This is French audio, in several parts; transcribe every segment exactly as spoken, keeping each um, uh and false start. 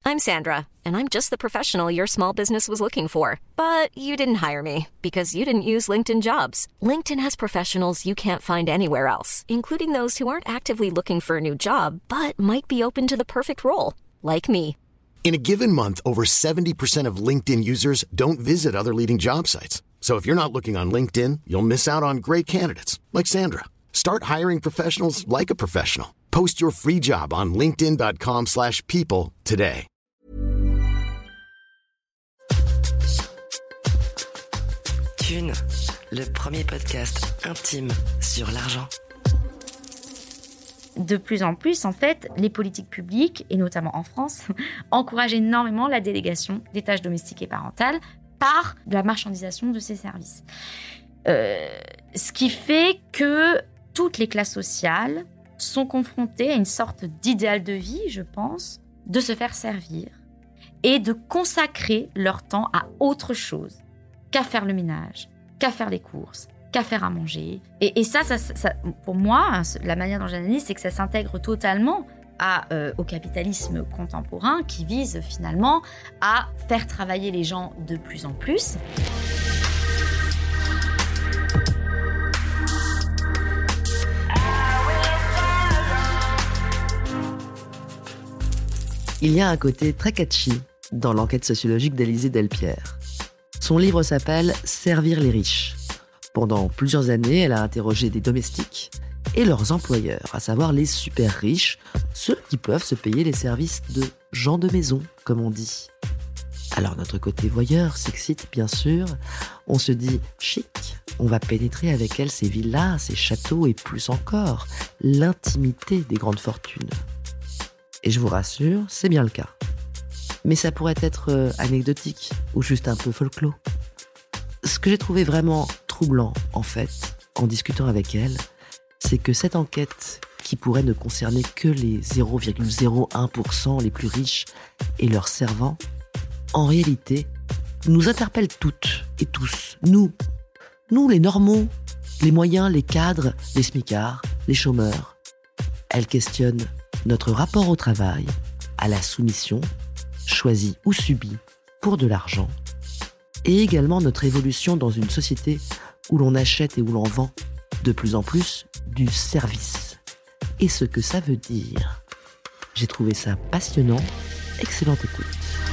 I'm Sandra, and I'm just the professional your small business was looking for. But you didn't hire me because you didn't use LinkedIn Jobs. LinkedIn has professionals you can't find anywhere else, including those who aren't actively looking for a new job, but might be open to the perfect role, like me. In a given month, over seventy percent of LinkedIn users don't visit other leading job sites. So if you're not looking on LinkedIn, you'll miss out on great candidates like Sandra. Start hiring professionals like a professional. Post your free job on linkedin dot com slash people today. Thune, le premier podcast intime sur l'argent. De plus en plus, en fait, les politiques publiques, et notamment en France, encouragent énormément la délégation des tâches domestiques et parentales par la marchandisation de ces services. Euh, ce qui fait que toutes les classes sociales sont confrontées à une sorte d'idéal de vie, je pense, de se faire servir et de consacrer leur temps à autre chose qu'à faire le ménage, qu'à faire les courses, qu'à faire à manger. Et, et ça, ça, ça, pour moi, la manière dont j'analyse, c'est que ça s'intègre totalement à, euh, au capitalisme contemporain qui vise finalement à faire travailler les gens de plus en plus. Il y a un côté très catchy dans l'enquête sociologique d'Alizée Delpierre. Son livre s'appelle « Servir les riches ». Pendant plusieurs années, elle a interrogé des domestiques et leurs employeurs, à savoir les super riches, ceux qui peuvent se payer les services de gens de maison, comme on dit. Alors notre côté voyeur s'excite bien sûr, on se dit chic, on va pénétrer avec elle ces villas, ces châteaux et plus encore, l'intimité des grandes fortunes. Et je vous rassure, c'est bien le cas. Mais ça pourrait être euh, anecdotique ou juste un peu folklore. Ce que j'ai trouvé vraiment troublant, en fait, en discutant avec elle, c'est que cette enquête, qui pourrait ne concerner que les zéro virgule zéro un pour cent les plus riches et leurs servants, en réalité, nous interpelle toutes et tous, nous, nous les normaux, les moyens, les cadres, les smicards, les chômeurs. Elle questionne notre rapport au travail, à la soumission, choisie ou subie pour de l'argent, et également notre évolution dans une société où l'on achète et où l'on vend de plus en plus du service. Et ce que ça veut dire. J'ai trouvé ça passionnant. Excellente écoute.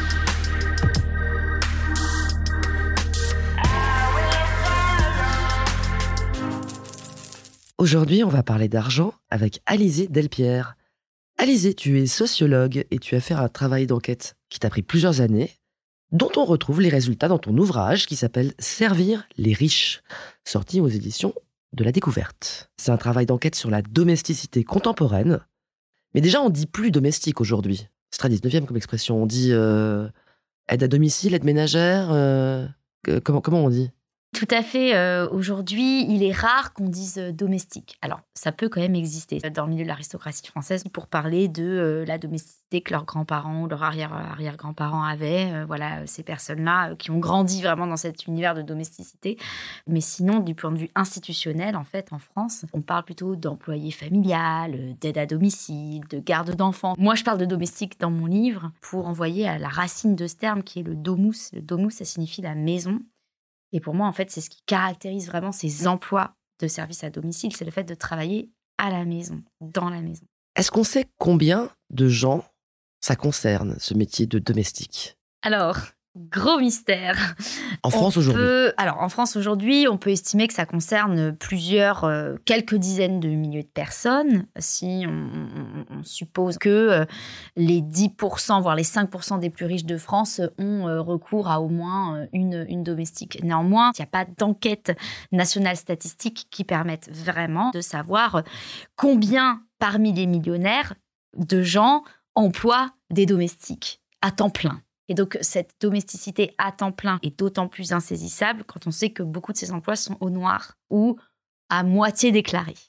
Aujourd'hui, on va parler d'argent avec Alizée Delpierre. Alizée, tu es sociologue et tu as fait un travail d'enquête qui t'a pris plusieurs années, dont on retrouve les résultats dans ton ouvrage qui s'appelle « Servir les riches », sorti aux éditions de La Découverte. C'est un travail d'enquête sur la domesticité contemporaine. Mais déjà, on dit plus domestique aujourd'hui. C'est très dix-neuvième comme expression. On dit euh, aide à domicile, aide ménagère. Euh, comment, comment on dit ? Tout à fait. Euh, aujourd'hui, il est rare qu'on dise euh, domestique. Alors, ça peut quand même exister dans le milieu de l'aristocratie française pour parler de euh, la domesticité que leurs grands-parents ou leurs arrière, arrière-grands-parents avaient. Euh, voilà, ces personnes-là euh, qui ont grandi vraiment dans cet univers de domesticité. Mais sinon, du point de vue institutionnel, en fait, en France, on parle plutôt d'employé familial, euh, d'aide à domicile, de garde d'enfants. Moi, je parle de domestique dans mon livre pour envoyer à la racine de ce terme qui est le domus. Le domus, ça signifie la maison. Et pour moi, en fait, c'est ce qui caractérise vraiment ces emplois de service à domicile, c'est le fait de travailler à la maison, dans la maison. Est-ce qu'on sait combien de gens ça concerne, ce métier de domestique ? Alors, gros mystère. En France aujourd'hui peut, Alors, en France aujourd'hui, on peut estimer que ça concerne plusieurs, euh, quelques dizaines de milliers de personnes. Si on, on, on suppose que euh, les dix pour cent, voire les cinq pour cent des plus riches de France ont euh, recours à au moins euh, une, une domestique. Néanmoins, il n'y a pas d'enquête nationale statistique qui permette vraiment de savoir combien, parmi les millionnaires, de gens emploient des domestiques à temps plein. Et donc, cette domesticité à temps plein est d'autant plus insaisissable quand on sait que beaucoup de ces emplois sont au noir ou à moitié déclarés.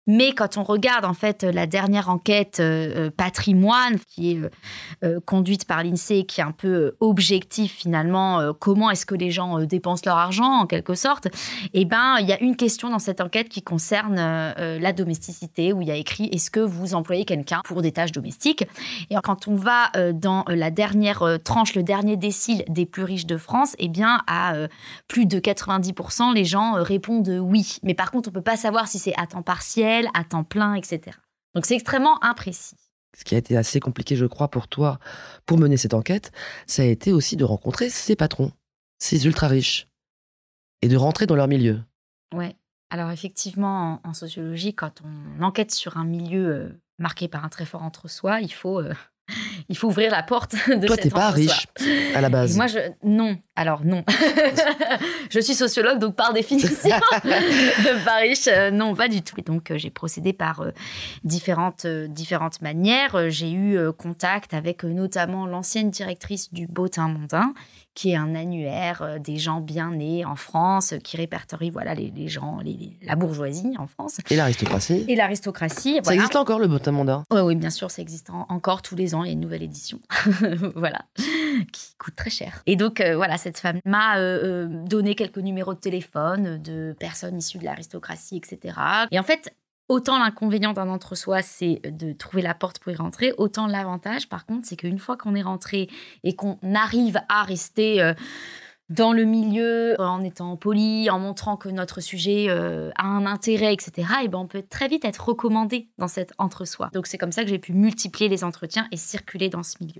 Mais quand on regarde en fait la dernière enquête euh, patrimoine qui est euh, euh, conduite par l'INSEE, qui est un peu euh, objectif finalement, euh, comment est-ce que les gens euh, dépensent leur argent en quelque sorte, et ben il y a une question dans cette enquête qui concerne euh, la domesticité, où il y a écrit est-ce que vous employez quelqu'un pour des tâches domestiques. Et quand on va euh, dans la dernière euh, tranche, le dernier décile des plus riches de France, et bien à euh, plus de quatre-vingt-dix pour cent les gens euh, répondent oui. Mais par contre on peut pas savoir si c'est à temps partiel, à temps plein, et cetera. Donc c'est extrêmement imprécis. Ce qui a été assez compliqué, je crois, pour toi, pour mener cette enquête, ça a été aussi de rencontrer ces patrons, ces ultra riches, et de rentrer dans leur milieu. Ouais. Alors effectivement, en, en sociologie, quand on enquête sur un milieu euh, marqué par un très fort entre-soi, il faut... Euh... Il faut ouvrir la porte de Toi, cet t'es pas riche à la base. Et moi, je non. Alors non. Je suis sociologue, donc par définition, pas riche. Euh, non, pas du tout. Et donc, euh, j'ai procédé par euh, différentes euh, différentes manières. Euh, j'ai eu euh, contact avec euh, notamment l'ancienne directrice du Bottin Mondain, qui est un annuaire euh, des gens bien nés en France, euh, qui répertorie voilà les, les gens, les, les, la bourgeoisie en France. Et l'aristocratie. Et l'aristocratie. Ça Voilà. existe encore le Bottin Mondain ? Oui, oui, bien sûr, ça existe en, encore tous les ans. Il y a une nouvelle édition, voilà, qui coûte très cher. Et donc, euh, voilà, cette femme m'a euh, euh, donné quelques numéros de téléphone de personnes issues de l'aristocratie, et cetera. Et en fait, autant l'inconvénient d'un entre-soi, c'est de trouver la porte pour y rentrer, autant l'avantage, par contre, c'est qu'une fois qu'on est rentré et qu'on arrive à rester... Euh, dans le milieu, en étant poli, en montrant que notre sujet euh, a un intérêt, et cetera, et ben on peut très vite être recommandé dans cet entre-soi. Donc c'est comme ça que j'ai pu multiplier les entretiens et circuler dans ce milieu.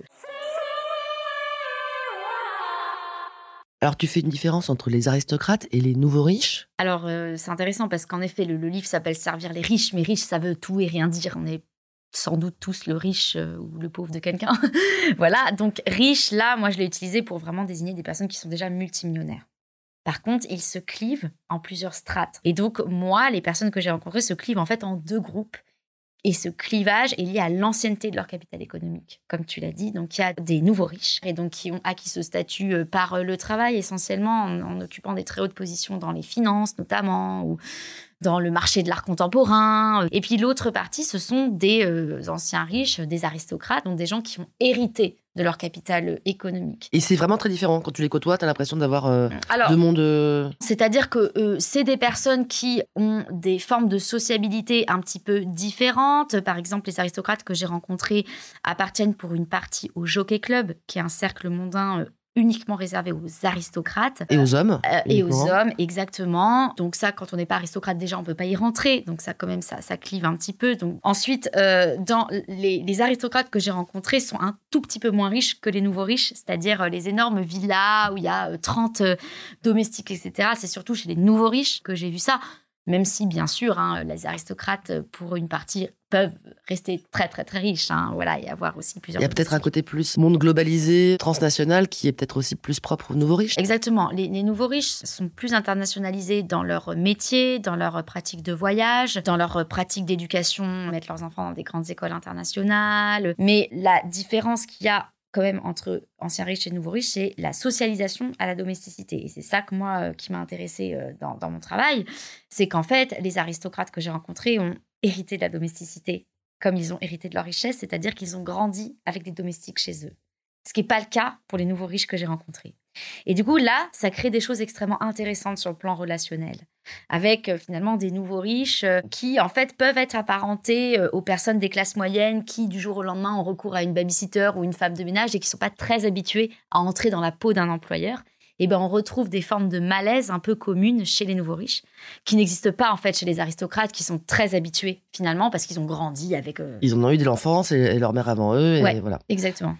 Alors tu fais une différence entre les aristocrates et les nouveaux riches ? Alors euh, c'est intéressant parce qu'en effet, le, le livre s'appelle « Servir les riches », mais riche, ça veut tout et rien dire. On est sans doute tous le riche euh, ou le pauvre de quelqu'un. Voilà, donc riche, là, moi, je l'ai utilisé pour vraiment désigner des personnes qui sont déjà multimillionnaires. Par contre, ils se clivent en plusieurs strates. Et donc, moi, les personnes que j'ai rencontrées se clivent en fait en deux groupes. Et ce clivage est lié à l'ancienneté de leur capital économique, comme tu l'as dit. Donc, il y a des nouveaux riches et donc qui ont acquis ce statut par le travail, essentiellement en, en occupant des très hautes positions dans les finances, notamment, ou dans le marché de l'art contemporain. Et puis l'autre partie, ce sont des euh, anciens riches, des aristocrates, donc des gens qui ont hérité de leur capital économique. Et c'est vraiment très différent. Quand tu les côtoies, tu as l'impression d'avoir euh, Alors, deux mondes... Euh... C'est-à-dire que euh, c'est des personnes qui ont des formes de sociabilité un petit peu différentes. Par exemple, les aristocrates que j'ai rencontrés appartiennent pour une partie au Jockey Club, qui est un cercle mondain euh, uniquement réservé aux aristocrates. Et aux hommes. Euh, et aux hommes, exactement. Donc ça, quand on n'est pas aristocrate, déjà, on ne peut pas y rentrer. Donc ça, quand même, ça, ça clive un petit peu. Donc, ensuite, euh, dans les, les aristocrates que j'ai rencontrés sont un tout petit peu moins riches que les nouveaux riches, c'est-à-dire euh, les énormes villas où il y a euh, trente euh, domestiques, et cetera. C'est surtout chez les nouveaux riches que j'ai vu ça. Même si, bien sûr, hein, les aristocrates, pour une partie, peuvent rester très, très, très riches. Hein, voilà, et avoir aussi plusieurs... Il y a peut-être un côté plus monde globalisé, transnational, qui est peut-être aussi plus propre aux nouveaux riches. Exactement. Les, les nouveaux riches sont plus internationalisés dans leur métier, dans leur pratique de voyage, dans leur pratique d'éducation, mettre leurs enfants dans des grandes écoles internationales. Mais la différence qu'il y a quand même entre anciens riches et nouveaux riches, c'est la socialisation à la domesticité. Et c'est ça que moi, euh, qui m'a intéressée euh, dans, dans mon travail, c'est qu'en fait, les aristocrates que j'ai rencontrés ont hérité de la domesticité comme ils ont hérité de leur richesse, c'est-à-dire qu'ils ont grandi avec des domestiques chez eux. Ce qui n'est pas le cas pour les nouveaux riches que j'ai rencontrés. Et du coup, là, ça crée des choses extrêmement intéressantes sur le plan relationnel, avec euh, finalement des nouveaux riches euh, qui, en fait, peuvent être apparentés euh, aux personnes des classes moyennes qui, du jour au lendemain, ont recours à une babysitter ou une femme de ménage et qui ne sont pas très habitués à entrer dans la peau d'un employeur. Et ben, on retrouve des formes de malaise un peu communes chez les nouveaux riches, qui n'existent pas, en fait, chez les aristocrates, qui sont très habitués, finalement, parce qu'ils ont grandi avec... Euh... Ils en ont eu de l'enfance et, et leur mère avant eux, et ouais, voilà. Exactement.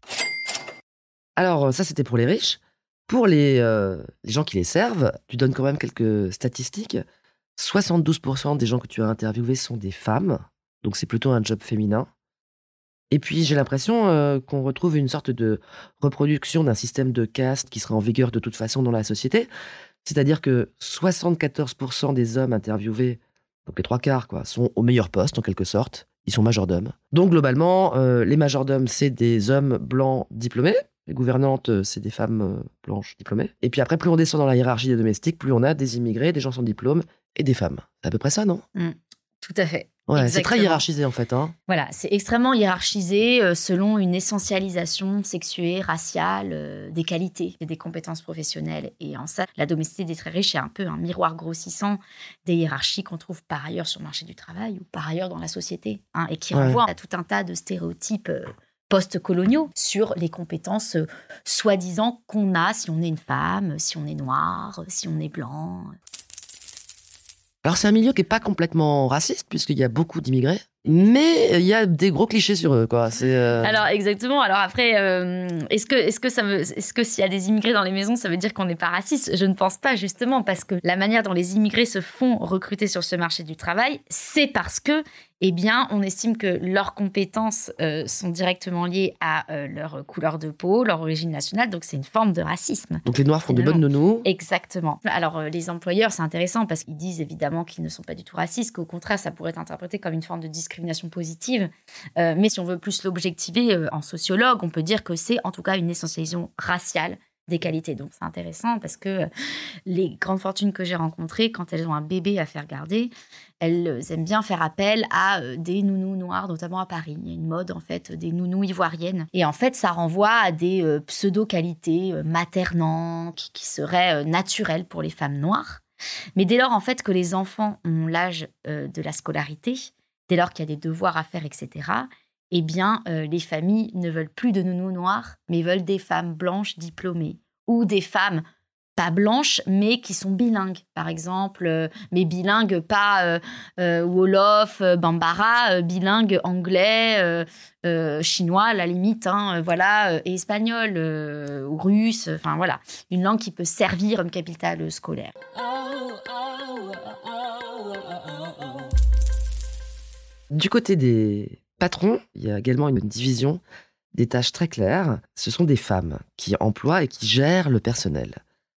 Alors, ça, c'était pour les riches. Pour les, euh, les gens qui les servent, tu donnes quand même quelques statistiques. soixante-douze pour cent des gens que tu as interviewés sont des femmes, donc c'est plutôt un job féminin. Et puis, j'ai l'impression euh, qu'on retrouve une sorte de reproduction d'un système de caste qui sera en vigueur de toute façon dans la société. C'est-à-dire que soixante-quatorze pour cent des hommes interviewés, donc les trois quarts, quoi, sont au meilleur poste, en quelque sorte. Ils sont majordomes. Donc, globalement, euh, les majordomes, c'est des hommes blancs diplômés. Les gouvernantes, c'est des femmes euh, blanches diplômées. Et puis après, plus on descend dans la hiérarchie des domestiques, plus on a des immigrés, des gens sans diplôme et des femmes. C'est à peu près ça, non ? Mmh, tout à fait. Ouais, Exactement. C'est très hiérarchisé en fait. Hein. Voilà, c'est extrêmement hiérarchisé euh, selon une essentialisation sexuée, raciale, euh, des qualités et des compétences professionnelles. Et en ça, la domesticité des très riches est un peu un miroir grossissant des hiérarchies qu'on trouve par ailleurs sur le marché du travail ou par ailleurs dans la société, hein, et qui Ouais. renvoie à tout un tas de stéréotypes euh, post-coloniaux sur les compétences euh, soi-disant qu'on a si on est une femme, si on est noir, si on est blanc. Alors c'est un milieu qui est pas complètement raciste puisqu'il y a beaucoup d'immigrés, mais il y a des gros clichés sur eux, quoi. C'est euh... Alors exactement. Alors après, euh, est-ce que est-ce que ça veut, est-ce que s'il y a des immigrés dans les maisons, ça veut dire qu'on n'est pas raciste ? Je ne pense pas, justement, parce que la manière dont les immigrés se font recruter sur ce marché du travail, c'est parce que, eh bien, on estime que leurs compétences euh, sont directement liées à euh, leur couleur de peau, leur origine nationale. Donc c'est une forme de racisme. Donc les Noirs font de bonnes nounous. Exactement. Alors euh, les employeurs, c'est intéressant parce qu'ils disent évidemment qu'ils ne sont pas du tout racistes, qu'au contraire, ça pourrait être interprété comme une forme de discrimination positive. Euh, mais si on veut plus l'objectiver euh, en sociologue, on peut dire que c'est en tout cas une essentialisation raciale des qualités. Donc c'est intéressant parce que les grandes fortunes que j'ai rencontrées, quand elles ont un bébé à faire garder, elles aiment bien faire appel à des nounous noirs, notamment à Paris. Il y a une mode, en fait, des nounous ivoiriennes. Et en fait, ça renvoie à des euh, pseudo-qualités euh, maternantes qui, qui seraient euh, naturelles pour les femmes noires. Mais dès lors, en fait, que les enfants ont l'âge euh, de la scolarité, dès lors qu'il y a des devoirs à faire, et cetera, eh bien, euh, les familles ne veulent plus de nounous noirs, mais veulent des femmes blanches diplômées ou des femmes pas blanches, mais qui sont bilingues, par exemple, euh, mais bilingues pas euh, euh, Wolof, euh, Bambara, euh, bilingues anglais, euh, euh, chinois, à la limite, hein, euh, voilà, euh, et espagnol euh, ou russe, enfin voilà, une langue qui peut servir comme capitale scolaire. Du côté des patrons, il y a également une division des tâches très claires. Ce sont des femmes qui emploient et qui gèrent le personnel.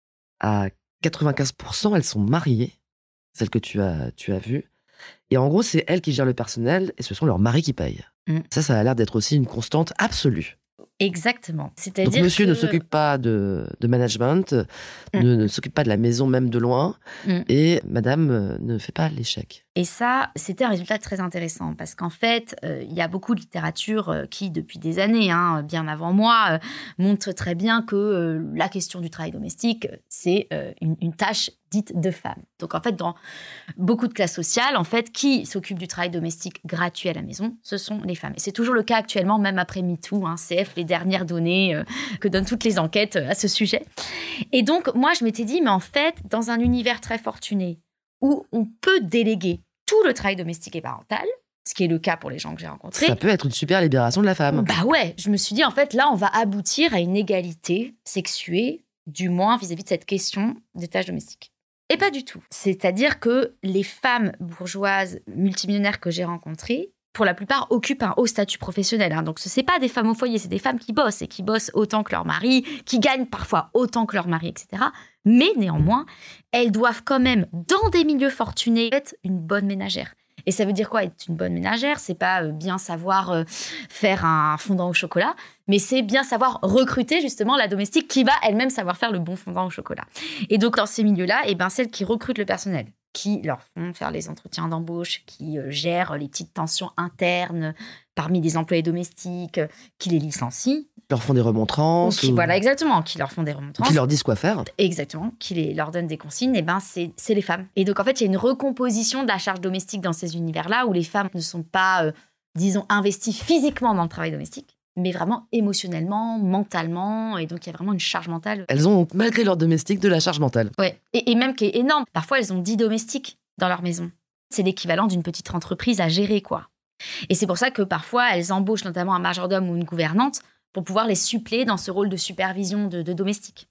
À quatre-vingt-quinze pour cent, elles sont mariées, celles que tu as, tu as vues. Et en gros, c'est elles qui gèrent le personnel et ce sont leurs maris qui payent. Mmh. Ça, ça a l'air d'être aussi une constante absolue. Exactement. C'est-à-dire Donc monsieur que... ne s'occupe pas de, de management, mmh. ne, ne s'occupe pas de la maison même de loin, mmh. et madame ne fait pas l'échec. Et ça, c'était un résultat très intéressant parce qu'en fait, euh, il y a beaucoup de littérature euh, qui, depuis des années, hein, bien avant moi, euh, montre très bien que euh, la question du travail domestique, c'est euh, une, une tâche dite de femme. Donc en fait, dans beaucoup de classes sociales, en fait, qui s'occupe du travail domestique gratuit à la maison, ce sont les femmes. Et c'est toujours le cas actuellement, même après MeToo, hein, C F, les dernières données euh, que donnent toutes les enquêtes euh, à ce sujet. Et donc, moi, je m'étais dit, mais en fait, dans un univers très fortuné, où on peut déléguer tout le travail domestique et parental, ce qui est le cas pour les gens que j'ai rencontrés. Ça peut être une super libération de la femme. Bah ouais, je me suis dit, en fait, là, on va aboutir à une égalité sexuée, du moins vis-à-vis de cette question des tâches domestiques. Et pas du tout. C'est-à-dire que les femmes bourgeoises multimillionnaires que j'ai rencontrées, pour la plupart, occupent un haut statut professionnel. Hein. Donc, ce n'est pas des femmes au foyer, c'est des femmes qui bossent et qui bossent autant que leur mari, qui gagnent parfois autant que leur mari, et cetera. Mais néanmoins, elles doivent quand même, dans des milieux fortunés, être une bonne ménagère. Et ça veut dire quoi, être une bonne ménagère ? C'est pas bien savoir faire un fondant au chocolat, mais c'est bien savoir recruter justement la domestique qui va elle-même savoir faire le bon fondant au chocolat. Et donc, dans ces milieux-là, eh ben, celles qui recrutent le personnel, qui leur font faire les entretiens d'embauche, qui euh, gèrent les petites tensions internes parmi les employés domestiques, euh, qui les licencient. Qui leur font des remontrances. Qui, ou... Voilà, exactement, qui leur font des remontrances. Qui leur disent quoi faire. Exactement, qui les, leur donnent des consignes, et ben c'est, c'est les femmes. Et donc, en fait, il y a une recomposition de la charge domestique dans ces univers-là où les femmes ne sont pas, euh, disons, investies physiquement dans le travail domestique, mais vraiment émotionnellement, mentalement, et donc il y a vraiment une charge mentale. Elles ont, malgré leur domestique, de la charge mentale. Ouais, et, et même qui est énorme. Parfois, elles ont dix domestiques dans leur maison. C'est l'équivalent d'une petite entreprise à gérer, quoi. Et c'est pour ça que parfois, elles embauchent notamment un majordome ou une gouvernante pour pouvoir les suppléer dans ce rôle de supervision de, de domestiques.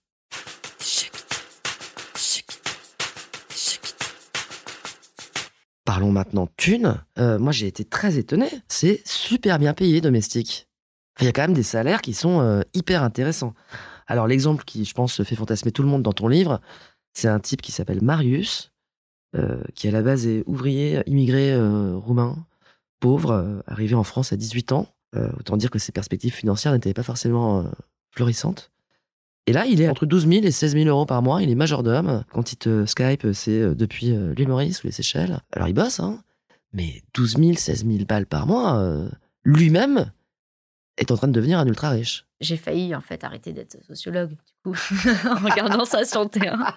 Parlons maintenant thunes. Euh, moi, j'ai été très étonné. C'est super bien payé, domestique. Il y a quand même des salaires qui sont euh, hyper intéressants. Alors, l'exemple qui, je pense, fait fantasmer tout le monde dans ton livre, c'est un type qui s'appelle Marius, euh, qui à la base est ouvrier, immigré euh, roumain, pauvre, euh, arrivé en France à dix-huit ans. Euh, autant dire que ses perspectives financières n'étaient pas forcément euh, florissantes. Et là, il est entre douze mille et seize mille euros par mois. Il est majordome. Quand il te Skype, c'est euh, depuis euh, l'île Maurice ou les Seychelles. Alors, il bosse, hein. mais douze mille, seize mille balles par mois, euh, lui-même est en train de devenir un ultra riche. J'ai failli, en fait, arrêter d'être sociologue, du coup, en regardant ça sur le terrain.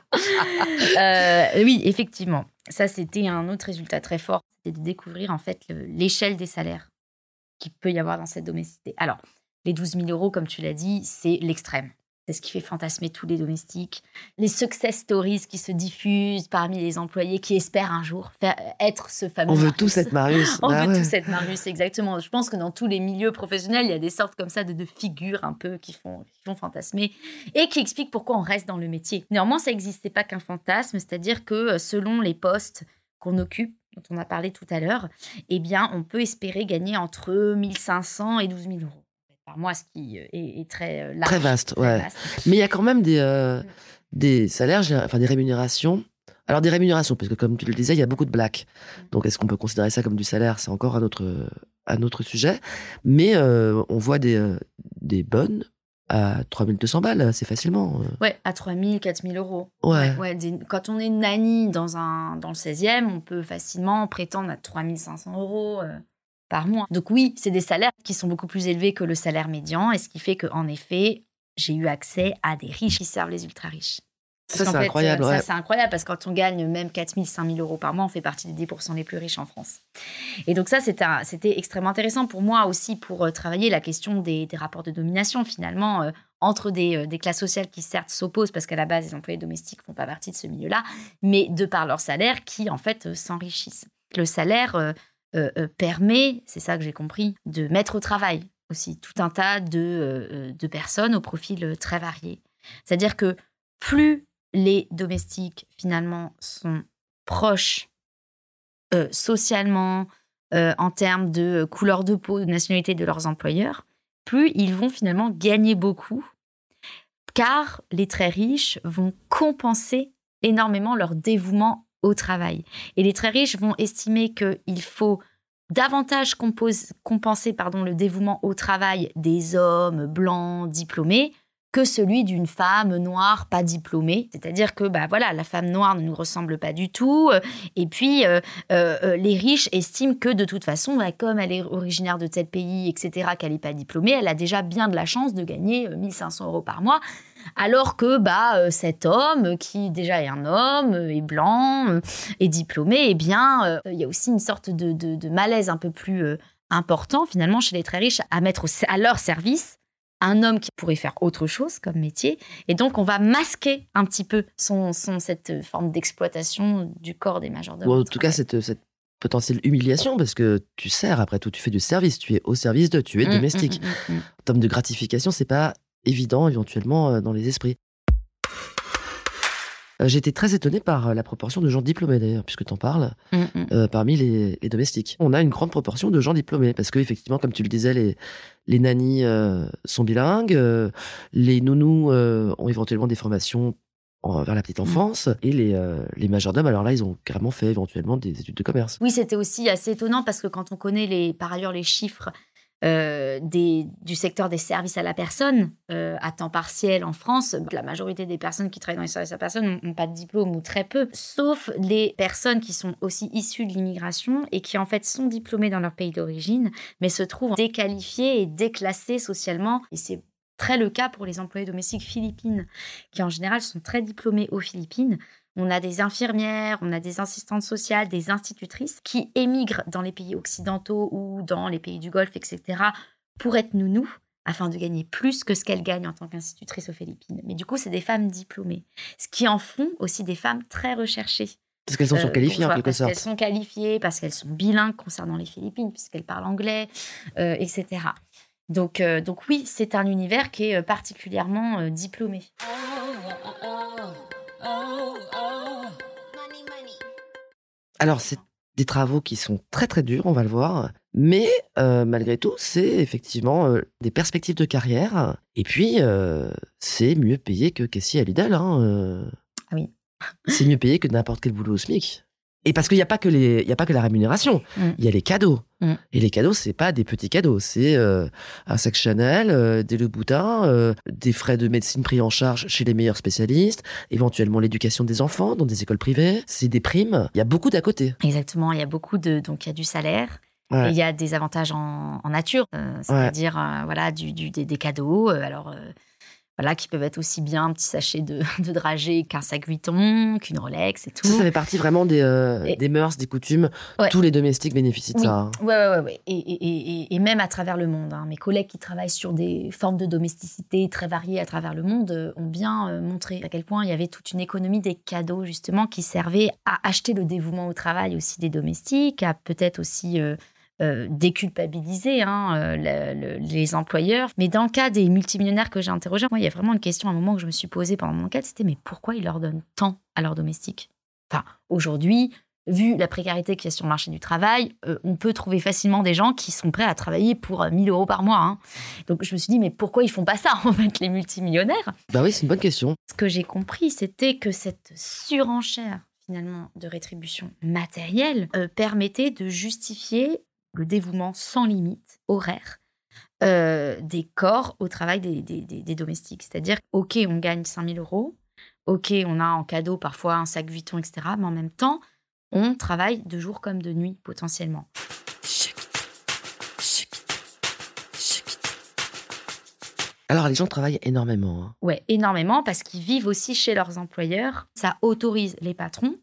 Euh, oui, effectivement. Ça, c'était un autre résultat très fort. C'était de découvrir, en fait, le, l'échelle des salaires qu'il peut y avoir dans cette domesticité. Alors, les douze mille euros, comme tu l'as dit, c'est l'extrême. C'est ce qui fait fantasmer tous les domestiques. Les success stories qui se diffusent parmi les employés qui espèrent un jour faire, être ce fameux On veut Marius. tous être Marius. On Ah veut ouais. tous être Marius, exactement. Je pense que dans tous les milieux professionnels, il y a des sortes comme ça de, de figures un peu qui font, qui font fantasmer et qui expliquent pourquoi on reste dans le métier. Néanmoins, ça n'existait pas qu'un fantasme, c'est-à-dire que selon les postes qu'on occupe, dont on a parlé tout à l'heure, eh bien, on peut espérer gagner entre mille cinq cents et douze mille euros. Par mois, ce qui est, est très large. Très vaste, très ouais. vaste. Mais il y a quand même des, euh, des salaires, enfin des rémunérations. Alors des rémunérations, parce que comme tu le disais, il y a beaucoup de blacks. Donc est-ce qu'on peut considérer ça comme du salaire ? C'est encore un autre, un autre sujet. Mais euh, on voit des, euh, des bonnes à trois mille deux cents balles assez facilement. Ouais, à trois mille, quatre mille euros. Ouais. Ouais, ouais, des- quand on est nanny dans, un, dans le seizième, on peut facilement prétendre à trois mille cinq cents euros euh, par mois. Donc oui, c'est des salaires qui sont beaucoup plus élevés que le salaire médian, et ce qui fait qu'en effet, j'ai eu accès à des riches qui servent les ultra-riches. Parce Ça, qu'en c'est fait, incroyable. euh, ouais. Ça, c'est incroyable parce que quand on gagne même quatre mille, cinq mille euros par mois, on fait partie des dix pour cent les plus riches en France. Et donc ça, c'était, un- c'était extrêmement intéressant pour moi aussi pour euh, travailler la question des, des rapports de domination, finalement, euh, entre des, euh, des classes sociales qui, certes, s'opposent parce qu'à la base, les employés domestiques ne font pas partie de ce milieu-là, mais de par leur salaire, qui, en fait, euh, s'enrichissent. Le salaire euh, euh, euh, permet, c'est ça que j'ai compris, de mettre au travail aussi tout un tas de, euh, de personnes au profil euh, très varié. C'est-à-dire que plus les domestiques, finalement, sont proches euh, socialement, euh, en termes de couleur de peau, de nationalité de leurs employeurs, plus ils vont finalement gagner beaucoup, car les très riches vont compenser énormément leur dévouement au travail. Et les très riches vont estimer qu'il faut davantage compose, compenser pardon, le dévouement au travail des hommes blancs diplômés que celui d'une femme noire pas diplômée. C'est-à-dire que bah, voilà, la femme noire ne nous ressemble pas du tout. Et puis, euh, euh, les riches estiment que de toute façon, bah, comme elle est originaire de tel pays, et cetera, qu'elle n'est pas diplômée, elle a déjà bien de la chance de gagner mille cinq cents euros par mois. Alors que bah, euh, cet homme, qui déjà est un homme, euh, est blanc, euh, est diplômé, eh bien, euh, il y a aussi une sorte de, de, de malaise un peu plus euh, important, finalement, chez les très riches, à mettre au, à leur service un homme qui pourrait faire autre chose comme métier. Et donc, on va masquer un petit peu son, son, cette forme d'exploitation du corps des majordomes. Ou en tout cas, cette, cette potentielle humiliation, parce que tu sers, après tout, tu fais du service, tu es au service de, tu es Mmh, domestique. mmh, mmh, mmh. En termes de gratification, c'est pas évident, éventuellement, euh, dans les esprits. Euh, J'ai été très étonné par euh, la proportion de gens diplômés, d'ailleurs, puisque tu en parles, Mmh, mmh. euh, parmi les, les domestiques. On a une grande proportion de gens diplômés, parce que effectivement, comme tu le disais, les, les nannies euh, sont bilingues, euh, les nounous euh, ont éventuellement des formations en- vers la petite enfance, et les, euh, les majordomes, alors là, ils ont carrément fait éventuellement des études de commerce. Oui, c'était aussi assez étonnant parce que quand on connaît les, par ailleurs les chiffres euh, des, du secteur des services à la personne euh, à temps partiel en France, la majorité des personnes qui travaillent dans les services à la personne n'ont pas de diplôme ou très peu, sauf les personnes qui sont aussi issues de l'immigration et qui en fait sont diplômées dans leur pays d'origine, mais se trouvent déqualifiées et déclassées socialement. Et c'est très le cas pour les employés domestiques philippines, qui en général sont très diplômés aux Philippines. On a des infirmières, on a des assistantes sociales, des institutrices qui émigrent dans les pays occidentaux ou dans les pays du Golfe, et cetera, pour être nounous, afin de gagner plus que ce qu'elles gagnent en tant qu'institutrice aux Philippines. Mais du coup, c'est des femmes diplômées, ce qui en font aussi des femmes très recherchées. Parce qu'elles sont Euh, surqualifiées, en pour- quelque parce sorte. qu'elles sont qualifiées, parce qu'elles sont bilingues concernant les Philippines, puisqu'elles parlent anglais, euh, et cetera. Donc, euh, donc oui, c'est un univers qui est euh, particulièrement euh, diplômé. Alors, c'est des travaux qui sont très très durs, on va le voir, mais euh, malgré tout, c'est effectivement euh, des perspectives de carrière, et puis euh, c'est mieux payé que caissier à Lidl. Hein, euh. Ah oui. C'est mieux payé que n'importe quel boulot au SMIC. Et parce qu'il n'y a pas que les, il y a pas que la rémunération, Mm. il y a les cadeaux. Mm. Et les cadeaux, c'est pas des petits cadeaux, c'est euh, un sac Chanel, euh, des Louboutin, euh, des frais de médecine pris en charge chez les meilleurs spécialistes, éventuellement l'éducation des enfants dans des écoles privées, c'est des primes. Il y a beaucoup d'à côté. Exactement, il y a beaucoup de... Donc, il y a du salaire. Ouais. Et il y a des avantages en, en nature, euh, c'est-à-dire euh, voilà, du, du, des, des cadeaux. Euh, alors, euh, voilà, qui peuvent être aussi bien un petit sachet de, de dragées qu'un sac Vuitton, qu'une Rolex et tout. Ça, ça fait partie vraiment des, euh, Et- des mœurs, des coutumes. Ouais. Tous les domestiques bénéficient de Oui. ça. hein. Ouais, ouais, ouais, ouais. Et, et, et, et même à travers le monde. hein. Mes collègues qui travaillent sur des formes de domesticité très variées à travers le monde euh, ont bien euh, montré à quel point il y avait toute une économie des cadeaux, justement, qui servait à acheter le dévouement au travail aussi des domestiques, à peut-être aussi euh, euh, déculpabiliser hein, euh, le- le- les employeurs. Mais dans le cas des multimillionnaires que j'ai interrogés, moi, il y a vraiment une question à un moment que je me suis posée pendant mon enquête, c'était mais pourquoi ils leur donnent tant à leurs domestiques ? Enfin, aujourd'hui, vu la précarité qu'il y a sur le marché du travail, euh, on peut trouver facilement des gens qui sont prêts à travailler pour euh, mille euros par mois. hein. Donc, je me suis dit, mais pourquoi ils font pas ça, en fait, les multimillionnaires ? Bah oui, c'est une bonne question. Ce que j'ai compris, c'était que cette surenchère, finalement, de rétribution matérielle euh, permettait de justifier le dévouement sans limite, horaire, euh, des corps au travail des, des, des- des domestiques. C'est-à-dire, OK, on gagne cinq mille euros, OK, on a en cadeau parfois un sac Vuitton, et cetera, mais en même temps, on travaille de jour comme de nuit, potentiellement. Alors, les gens travaillent énormément. hein. Ouais, énormément, parce qu'ils vivent aussi chez leurs employeurs. Ça autorise les patrons